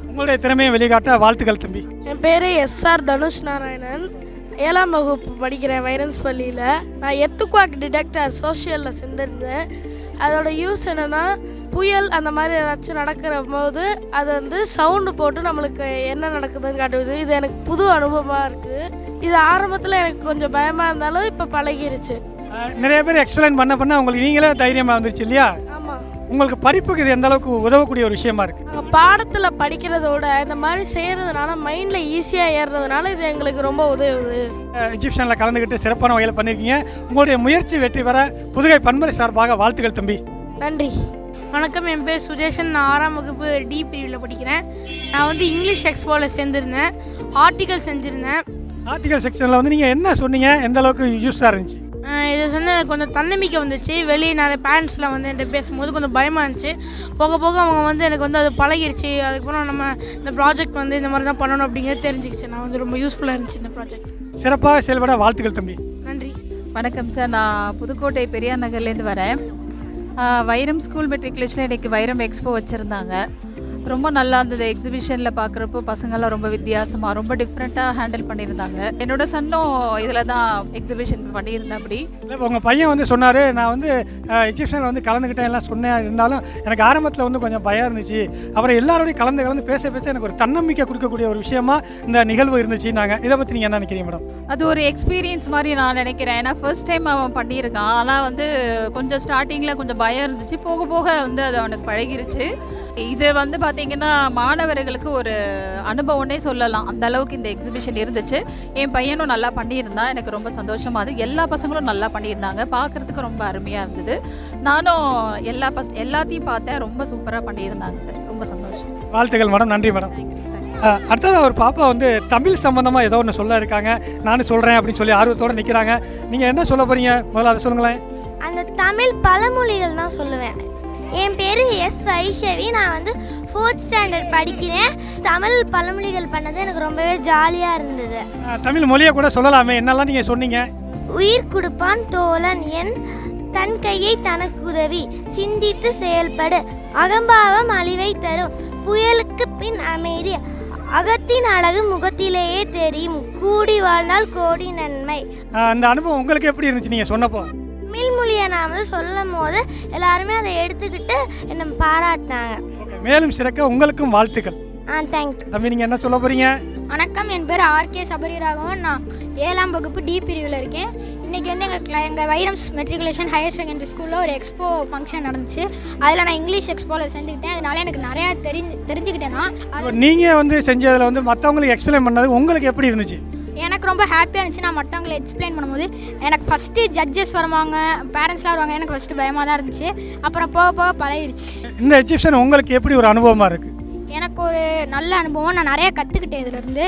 உங்களுடைய திறமையை வெளிக்காட்ட வாழ்த்துக்கள் தம்பி. என் பேர் எஸ்ஆர் தனுஷ் நாராயணன். ஏழாம் வகுப்பு படிக்கிறேன் வைரம்ஸ் பள்ளியில். நான் எர்த்குவாக் டிடெக்டர் சோஷியலில் செஞ்சிருந்தேன். அதோட யூஸ் என்னென்னா, புயல் அந்த மாதிரி ஏதாச்சும் நடக்கிற போது அது வந்து சவுண்டு போட்டு நம்மளுக்கு என்ன நடக்குதுன்னு காட்டுது. இது எனக்கு புது அனுபவமாக இருக்குது. இது ஆரம்பத்தில் எனக்கு கொஞ்சம் பயமாக இருந்தாலும் இப்போ பழகிருச்சு. நிறைய பேர் எக்ஸ்பிளைன் பண்ண பண்ண உங்களுக்கு நீங்களே தைரியமாக வந்துருச்சு இல்லையா? ஆமாம். உங்களுக்கு படிப்புக்கு இது எந்த அளவுக்கு உதவக்கூடிய ஒரு விஷயமா இருக்குது? நாங்கள் பாடத்தில் படிக்கிறதோட இந்த மாதிரி செய்கிறதுனால மைண்டில் ஈஸியாக ஏறுறதுனால இது எங்களுக்கு ரொம்ப உதவுது. எஜிப்ஷனில் கலந்துக்கிட்டு சிறப்பான வகையில் பண்ணியிருக்கீங்க. உங்களுடைய முயற்சி வெற்றி பெற புதுகை பண்பலை சார்பாக வாழ்த்துக்கள் தம்பி. நன்றி. வணக்கம், என் பேர் சுஜேஷன். நான் ஆறாம் வகுப்பு டி பிரிவில் படிக்கிறேன். நான் வந்து இங்கிலீஷ் எக்ஸ்போவில் சேர்ந்துருந்தேன். ஆர்டிக்கல் செஞ்சுருந்தேன். ஆர்டிக்கல் செக்ஷனில் வந்து நீங்கள் என்ன சொன்னீங்க, எந்த அளவுக்கு யூஸாக இருந்துச்சு? இதை சொன்ன கொஞ்சம் தன்னம்பிக்கை வந்துச்சு. வெளியே நிறைய பேரண்ட்ஸ்லாம் வந்து என்கிட்ட பேசும்போது கொஞ்சம் பயமாக இருந்துச்சு. போக போக அவங்க வந்து எனக்கு வந்து அது பழகிருச்சு. அதுக்கப்புறம் நம்ம இந்த ப்ராஜெக்ட் வந்து இந்த மாதிரி தான் பண்ணணும் அப்படிங்கிறது தெரிஞ்சுக்கிச்சு. நான் வந்து ரொம்ப யூஸ்ஃபுல்லாக இருந்துச்சு இந்த ப்ராஜெக்ட். சிறப்பாக செயல்பட வாழ்த்துக்கள் தம்பி. நன்றி. வணக்கம் சார், நான் புதுக்கோட்டை பெரியார் நகர்லேருந்து வரேன். வைரம் ஸ்கூல் மெட்ரிகுலேஷன் இன்றைக்கி வைரம் எக்ஸ்போ வச்சுருந்தாங்க. ரொம்ப நல்லா இருந்தது. எக்ஸிபிஷனில் பார்க்குறப்போ பசங்கள்லாம் ரொம்ப வித்தியாசமாக ரொம்ப டிஃப்ரெண்ட்டாக ஹேண்டில் பண்ணியிருந்தாங்க. என்னோட சன்னும் இதில் தான் எக்ஸிபிஷன் பண்ணியிருந்தேன். அப்படி இல்லை, உங்கள் பையன் வந்து சொன்னார், நான் வந்து எக்ஸிபிஷனில் வந்து கலந்துக்கிட்டேன் எல்லாம் சொன்னேன். இருந்தாலும் எனக்கு ஆரம்பத்தில் வந்து கொஞ்சம் பயம் இருந்துச்சு. அப்புறம் எல்லாரோடையும் கலந்து கலந்து பேச பேச எனக்கு ஒரு தன்னம்பிக்கை கொடுக்கக்கூடிய ஒரு விஷயமா இந்த நிகழ்வு இருந்துச்சு. நாங்கள் இதை பற்றி நீங்கள் என்ன நினைக்கிறீங்க மேடம்? அது ஒரு எக்ஸ்பீரியன்ஸ் மாதிரி நான் நினைக்கிறேன். ஏன்னா ஃபர்ஸ்ட் டைம் அவன் பண்ணியிருக்கான். ஆனால் வந்து கொஞ்சம் ஸ்டார்டிங்கில் கொஞ்சம் பயம் இருந்துச்சு. போக போக வந்து அது அவனுக்கு பழகிருச்சு. இது வந்து பார்த்தீங்கன்னா மாணவர்களுக்கு ஒரு அனுபவம்னே சொல்லலாம். அந்த அளவுக்கு இந்த எக்ஸிபிஷன் இருந்துச்சு. என் பையனும் நல்லா பண்ணியிருந்தான். எனக்கு ரொம்ப சந்தோஷமாக அது. எல்லா பசங்களும் நல்லா பண்ணியிருந்தாங்க. பார்க்குறதுக்கு ரொம்ப அருமையாக இருந்தது. நானும் எல்லா பஸ் எல்லாத்தையும் பார்த்தேன். ரொம்ப சூப்பராக பண்ணியிருந்தாங்க சார். ரொம்ப சந்தோஷம். வாழ்த்துக்கள் மேடம். நன்றி மேடம். அடுத்தது ஒரு பாப்பா வந்து தமிழ் சம்பந்தமாக ஏதோ ஒன்று சொல்ல இருக்காங்க. நானும் சொல்கிறேன் அப்படின்னு சொல்லி ஆர்வத்தோடு நிற்கிறாங்க. நீங்கள் என்ன சொல்ல போகிறீங்க, முதல்ல அதை சொல்லுங்களேன். அந்த தமிழ் பழமொழிகள் தான் சொல்லுவேன். என் பேர் எஸ் வைஷவி. நான் வந்து ஃபோர்த் ஸ்டாண்டர்ட் படிக்கிறேன். தமிழ் பழமொழிகள் பண்ணது எனக்கு ரொம்பவே ஜாலியாக இருந்தது. தமிழ் மொழியை கூட சொல்லலாமே, என்னெல்லாம் நீங்கள் சொன்னீங்க? உயிர் கொடுப்பான் தோழன் என், தன் கையை தனக்கு உதவி, சிந்தித்து செயல்படு, அகம்பாவம் அழிவை தரும், புயலுக்கு பின் அமைதி, அகத்தின் அழகு முகத்திலேயே தெரியும், கூடி வாழ்ந்தால் கோடி நன்மை. அந்த அனுபவம் உங்களுக்கு எப்படி இருந்துச்சு நீங்கள் சொன்னப்போ? தமிழ் மொழியை நான் வந்து சொல்லும் போது எல்லாருமே அதை எடுத்துக்கிட்டு என்னை பாராட்டினாங்க. மேலும் சிறக்க உங்களுக்கும் வாழ்த்துக்கள். ஆ, தேங்க்ஸ். தம்பி, நீங்கள் என்ன சொல்ல போகிறீங்க? வணக்கம், என் பேர் ஆர்கே சபரிராகவன். நான் ஏழாம் வகுப்பு டி பிரிவில் இருக்கேன். இன்றைக்கி வந்து எங்கள் எங்கள் வைரம்ஸ் மெட்ரிகுலேஷன் ஹையர் செகண்டரி ஸ்கூலில் ஒரு எக்ஸ்போ ஃபங்க்ஷன் நடந்துச்சு. அதில் நான் இங்கிலீஷ் எக்ஸ்போவில் சேர்ந்துக்கிட்டேன். அதனால எனக்கு நிறையா தெரிஞ்சு தெரிஞ்சுக்கிட்டேன்னா நீங்கள் வந்து செஞ்சதில் வந்து மற்றவங்களுக்கு எக்ஸ்பிளைன் பண்ணது உங்களுக்கு எப்படி இருந்துச்சு? எனக்கு ரொம்ப ஹாப்பியாக இருந்துச்சு. நான் மற்றவங்களை எக்ஸ்பிளைன் பண்ணும்போது எனக்கு ஃபஸ்ட்டு ஜட்ஜஸ் வருவாங்க, பேரண்ட்ஸ்லாம் வருவாங்க. எனக்கு ஃபஸ்ட்டு பயமாக தான் இருந்துச்சு. அப்புறம் போக போக பழகிடுச்சு. இந்த எக்ஸிபிஷன் உங்களுக்கு எப்படி ஒரு அனுபவமாக இருக்குது? எனக்கு ஒரு நல்ல அனுபவம். நான் நிறையா கற்றுக்கிட்டேன். இதிலேருந்து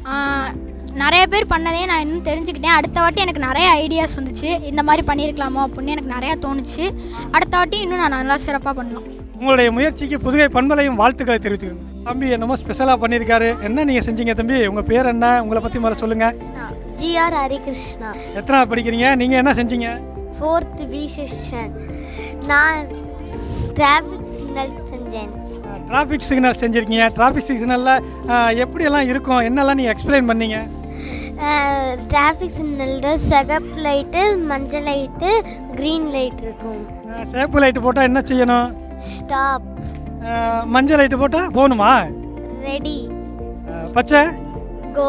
நிறைய பேர் பண்ணதே நான் இன்னும் தெரிஞ்சுக்கிட்டேன். அடுத்த வாட்டி எனக்கு நிறைய ஐடியாஸ் வந்துச்சு. இந்த மாதிரி பண்ணியிருக்கலாமோ அப்படின்னு எனக்கு நிறையா தோணுச்சு. அடுத்த வாட்டி இன்னும் நான் நல்லா சிறப்பாக பண்ணலாம். உங்களுடைய முயற்சிக்கு புதுகை பண்பலையும் வாழ்த்துக்களை தெரிவித்துக்கணும். தம்பி என்னமோ ஸ்பெஷலாக பண்ணியிருக்காரு. என்ன நீங்கள் செஞ்சீங்க தம்பி? உங்கள் பேர் என்ன? உங்களை பற்றி முதல்ல சொல்லுங்கள். ஜிஆர் ஹரிகிருஷ்ணா. எத்தனாவது படிக்கிறீங்க? நீங்கள் என்ன செஞ்சீங்க? Fourth B section. நான் டிராஃபிக் சிக்னல் செஞ்சேன். டிராஃபிக் சிக்னல் செஞ்சுருக்கீங்க. டிராஃபிக் சிக்னலில் எப்படியெல்லாம் இருக்கும், என்னெல்லாம் நீங்கள் எக்ஸ்பிளைன் பண்ணீங்க? டிராஃபிக் சிக்னலில் சிகப்பு லைட்டு, மஞ்சள் லைட்டு, க்ரீன் லைட் இருக்கும். சிகப்பு லைட்டு போட்டால் என்ன செய்யணும்? ஸ்டாப். மஞ்சள் லைட்டு போட்டால் போகணுமா? ரெடி. பச்சை கோ.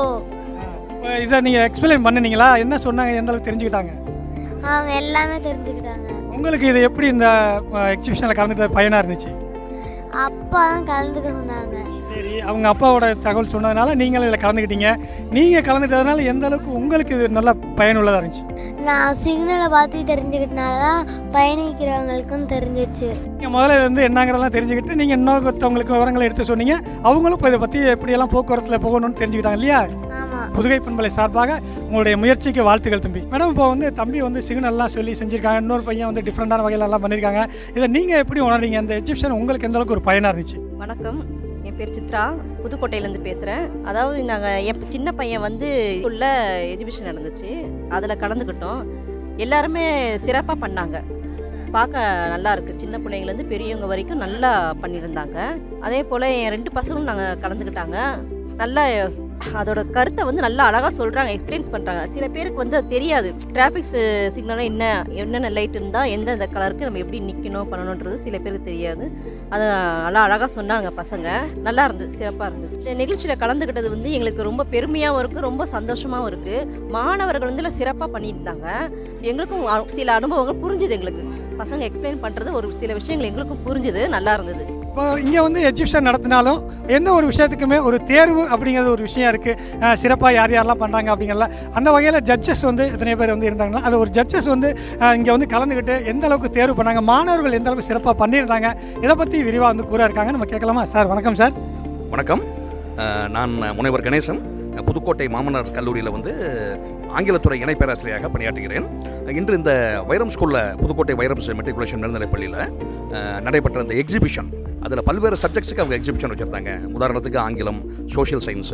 இதை நீங்கள் எக்ஸ்பிளைன் பண்ணினீங்களா? என்ன சொன்னாங்க, எந்த அளவுக்கு தெரிஞ்சுக்கிட்டாங்க? அவங்க எல்லாமே தெரிஞ்சுக்கிட்டாங்க. உங்களுக்கு இது எப்படி இந்த எக்ஸிபிஷனில் கலந்துக்கிட்ட பயனாக இருந்துச்சு? அப்பா தான் கலந்துக்க சொன்னாங்க. சரி, அவங்க அப்பாவோட தகவல் சொன்னதுனால நீங்களும் இதில் கலந்துக்கிட்டீங்க. நீங்கள் கலந்துக்கிட்டதுனால எந்த அளவுக்கு உங்களுக்கு இது நல்லா பயனுள்ளதாக இருந்துச்சு? நான் சிக்னலை பார்த்து தெரிஞ்சுக்கிட்டனால தான் பயணிக்கிறவங்களுக்கும் தெரிஞ்சிச்சு. நீங்கள் முதல்ல இது வந்து என்னங்கிறதெல்லாம் தெரிஞ்சுக்கிட்டு நீங்கள் இன்னொருத்தவங்களுக்கு விவரங்களை எடுத்து சொன்னீங்க. அவங்களும் இப்போ இதை பற்றி எப்படியெல்லாம் போக்குவரத்தில் போகணும்னு தெரிஞ்சுக்கிட்டாங்க இல்லையா? புதுகை பண்பலை சார்பாக உங்களுடைய முயற்சிக்கு வாழ்த்துக்கள் தம்பி. மேடம், இப்போ வந்து தம்பி வந்து சிக்னல்லாம் சொல்லி செஞ்சுருக்காங்க. இன்னொரு பையன் வந்து டிஃப்ரெண்டான வகையிலெல்லாம் பண்ணியிருக்காங்க. இதை நீங்கள் எப்படி உணர்றீங்க? அந்த எக்ஸிபிஷன் உங்களுக்கு எந்த அளவுக்கு ஒரு பயனாக இருந்துச்சு? வணக்கம், என் பேர் சித்ரா. புதுக்கோட்டையிலேருந்து பேசுகிறேன். அதாவது நாங்கள் என் சின்ன பையன் வந்து உள்ள எக்ஸிபிஷன் நடந்துச்சு, அதில் கலந்துக்கிட்டோம். எல்லாருமே சிறப்பாக பண்ணாங்க. பார்க்க நல்லா இருக்குது. சின்ன பிள்ளைங்கலேருந்து பெரியவங்க வரைக்கும் நல்லா பண்ணியிருந்தாங்க. அதே போல் என் ரெண்டு பசங்களும் நாங்கள் கலந்துக்கிட்டாங்க. நல்லா அதோட கருத்தை வந்து நல்லா அழகாக சொல்கிறாங்க, எக்ஸ்பிளைன்ஸ் பண்ணுறாங்க. சில பேருக்கு வந்து அது தெரியாது. டிராஃபிக் சிக்னலாக என்ன என்னென்ன லைட் இருந்தால் எந்தெந்த கலருக்கு நம்ம எப்படி நிற்கணும் பண்ணணுன்றது சில பேருக்கு தெரியாது. அதை நல்லா அழகாக சொன்னாங்க பசங்க. நல்லா இருந்தது, சிறப்பாக இருந்தது. இந்த நிகழ்ச்சியில் கலந்துக்கிட்டது வந்து எங்களுக்கு ரொம்ப பெருமையாகவும் இருக்குது, ரொம்ப சந்தோஷமாகவும் இருக்குது. மாணவர்கள் வந்து எல்லாம் சிறப்பாக பண்ணியிருந்தாங்க. எங்களுக்கும் சில அனுபவங்கள் புரிஞ்சுது. எங்களுக்கு பசங்க எக்ஸ்பிளைன் பண்ணுறது ஒரு சில விஷயங்கள் எங்களுக்கும் புரிஞ்சுது, நல்லா இருந்தது. இப்போ இங்கே வந்து எக்ஸிபிஷன் நடத்தினாலும் எந்த ஒரு விஷயத்துக்குமே ஒரு தேர்வு அப்படிங்கிறது ஒரு விஷயம் இருக்குது. சிறப்பாக யார் யாரெல்லாம் பண்ணுறாங்க அப்படிங்கிறல அந்த வகையில் ஜட்ஜஸ் வந்து எத்தனை பேர் வந்து இருந்தாங்கன்னா அது ஒரு ஜட்ஜஸ் வந்து இங்கே வந்து கலந்துக்கிட்டு எந்த அளவுக்கு தேர்வு பண்ணாங்க, மாணவர்கள் எந்த அளவுக்கு சிறப்பாக பண்ணியிருந்தாங்க, இதை பற்றி விரிவாக வந்து கூற இருக்காங்க. நம்ம கேட்கலாமா? சார் வணக்கம். சார் வணக்கம். நான் முனைவர் கணேசன், புதுக்கோட்டை மாமன்னர் கல்லூரியில் வந்து ஆங்கிலத்துறை இணை பேராசிரியராக பணியாற்றுகிறேன். இன்று இந்த வைரம் ஸ்கூலில், புதுக்கோட்டை வைரம்ஸ் மெட்ரிகுலேஷன் மேல்நிலைப் பள்ளியில் நடைபெற்ற இந்த எக்ஸிபிஷன், அதில் பல்வேறு சப்ஜெக்ட்ஸுக்கு அவங்க எக்ஸிபிஷன் வச்சுருந்தாங்க. உதாரணத்துக்கு ஆங்கிலம், சோஷியல் சயின்ஸு.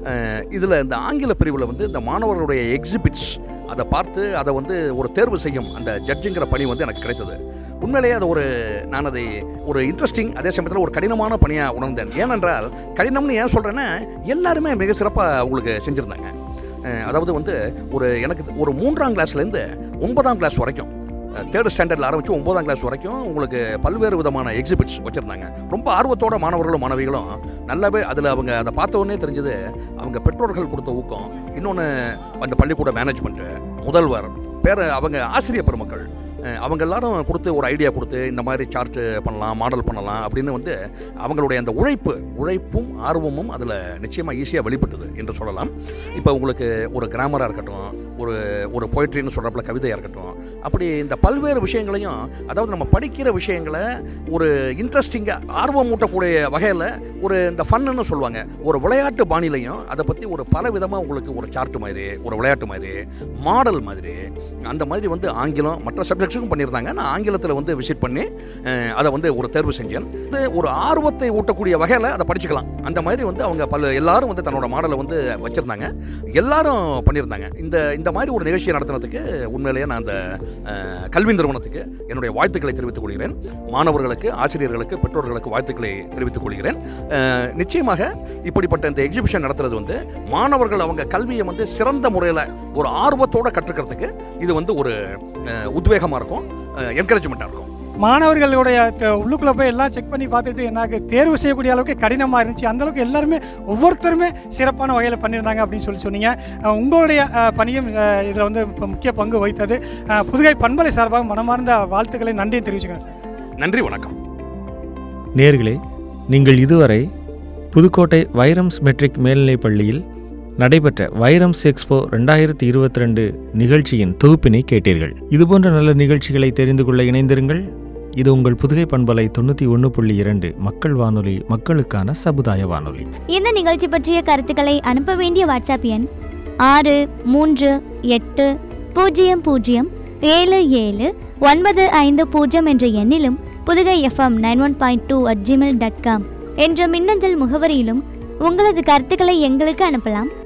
இதில் இந்த ஆங்கில பிரிவில் வந்து இந்த மாணவர்களுடைய எக்ஸிபிட்ஸ் அதை பார்த்து அதை வந்து ஒரு தேர்வு செய்யும் அந்த ஜட்ஜுங்கிற பணி வந்து எனக்கு கிடைத்தது. உண்மையிலேயே அது ஒரு நான் அதை ஒரு இன்ட்ரெஸ்டிங், அதே சமயத்தில் ஒரு கடினமான பணியாக உணர்ந்தேன். ஏனென்றால் கடினம்னு ஏன் சொல்கிறேன்னா எல்லாருமே மிக சிறப்பாக உங்களுக்கு செஞ்சுருந்தாங்க. அதாவது வந்து ஒரு எனக்கு ஒரு மூன்றாம் கிளாஸ்லேருந்து ஒன்பதாம் கிளாஸ் வரைக்கும், தேர்ட் ஸ்டாண்டர்டில் ஆரம்பித்து ஒன்பதாம் கிளாஸ் வரைக்கும் உங்களுக்கு பல்வேறு விதமான எக்ஸிபிட்ஸ் வச்சுருந்தாங்க. ரொம்ப ஆர்வத்தோட மாணவர்களும் மாணவிகளும் நல்லாவே அதில் அவங்க அதை பார்த்தோன்னே தெரிஞ்சது அவங்க பெற்றோர்கள் கொடுத்த ஊக்கம், இன்னொன்று அந்த பள்ளிக்கூட மேனேஜ்மெண்ட்டு, முதல்வர், பேர அவங்க ஆசிரியர் பெருமக்கள் அவங்க எல்லாரும் கொடுத்து ஒரு ஐடியா கொடுத்து இந்த மாதிரி சார்ட்டு பண்ணலாம், மாடல் பண்ணலாம் அப்படின்னு வந்து அவங்களுடைய அந்த உழைப்பு உழைப்பும் ஆர்வமும் அதில் நிச்சயமாக ஈஸியாக வெளிப்பட்டது என்று சொல்லலாம். இப்போ உங்களுக்கு ஒரு கிராமராக இருக்கட்டும், ஒரு ஒரு பொய்ட்ரின்னு சொல்கிறப்பல கவிதையாக இருக்கட்டும், அப்படி இந்த பல்வேறு விஷயங்களையும், அதாவது நம்ம படிக்கிற விஷயங்களை ஒரு இன்ட்ரெஸ்டிங்காக ஆர்வம் ஊட்டக்கூடிய வகையில் ஒரு இந்த ஃபன்னுன்னு சொல்லுவாங்க, ஒரு விளையாட்டு பாணிலையும் அதை பற்றி ஒரு பல விதமாக உங்களுக்கு ஒரு சார்ட்டு மாதிரி, ஒரு விளையாட்டு மாதிரி, மாடல் மாதிரி, அந்த மாதிரி வந்து ஆங்கிலம் மற்ற சப்ஜெக்ட்ஸுக்கும் பண்ணியிருந்தாங்க. நான் ஆங்கிலத்தில் வந்து விசிட் பண்ணி அதை வந்து ஒரு தேர்வு செஞ்சேன். ஒரு ஆர்வத்தை ஊட்டக்கூடிய வகையில் அதை படிச்சுக்கலாம். அந்த மாதிரி வந்து அவங்க பல எல்லாரும் வந்து தன்னோட மாடலை வந்து வச்சுருந்தாங்க, எல்லாரும் பண்ணியிருந்தாங்க. இந்த இந்த மாதிரி ஒரு நிகழ்ச்சியை நடத்துனதுக்கு உண்மையிலேயே நான் அந்த கல்வி நிறுவனத்துக்கு என்னுடைய வாழ்த்துக்களை தெரிவித்துக் கொள்கிறேன். மாணவர்களுக்கு, ஆசிரியர்களுக்கு, பெற்றோர்களுக்கு வாழ்த்துக்களை தெரிவித்துக் கொள்கிறேன். நிச்சயமாக இப்படிப்பட்ட இந்த எக்ஸிபிஷன் நடத்துறது வந்து மாணவர்கள் அவங்க கல்வியை வந்து சிறந்த முறையில் ஒரு ஆர்வத்தோடு கற்றுக்கிறதுக்கு இது வந்து ஒரு உத்வேகமாக இருக்கும், என்கரேஜ்மெண்ட்டாக இருக்கும். மாணவர்களுடைய உள்ளுக்குள்ளே போய் எல்லாம் செக் பண்ணி பார்த்துட்டு எனக்கு தேர்வு செய்யக்கூடிய அளவுக்கு கடினமாக இருந்துச்சு. அந்தளவுக்கு எல்லாருமே ஒவ்வொருத்தருமே சிறப்பான வகையில் பண்ணியிருந்தாங்க அப்படின்னு சொல்லி சொன்னீங்க. உங்களுடைய பணியும் இதில் வந்து இப்போ முக்கிய பங்கு வகித்தது. புதுகை பண்பலை சார்பாக மனமார்ந்த வாழ்த்துக்களை நன்றியும் தெரிவிச்சுக்கிறேன். நன்றி, வணக்கம். நேயர்களே, நீங்கள் இதுவரை புதுக்கோட்டை வைரம்ஸ் மெட்ரிக் மேல்நிலைப் பள்ளியில் நடைபெற்ற வைரம்ஸ் எக்ஸ்போ ரெண்டாயிரத்தி இருபத்தி ரெண்டு நிகழ்ச்சியின் தொகுப்பினை கேட்டீர்கள். இதுபோன்ற நல்ல நிகழ்ச்சிகளை தெரிந்து கொள்ள இணைந்திருங்கள். இது உங்கள் புதுகை பண்பலை தொண்ணூற்றி ஒன்று புள்ளி இரண்டு மக்கள் வானொலி, மக்களுக்கான சமுதாய வானொலி. இந்த நிகழ்ச்சி பற்றிய கருத்துக்களை அனுப்ப வேண்டிய வாட்ஸ்அப் எண் ஆறு மூன்று எட்டு பூஜ்ஜியம் பூஜ்ஜியம் ஏழு ஏழு ஒன்பது ஐந்து பூஜ்ஜியம் என்ற எண்ணிலும் Pudugai FM nine one point two at Gmail dot com என்ற மின்னஞ்சல் முகவரியிலும் உங்களது கருத்துக்களை எங்களுக்கு அனுப்பலாம்.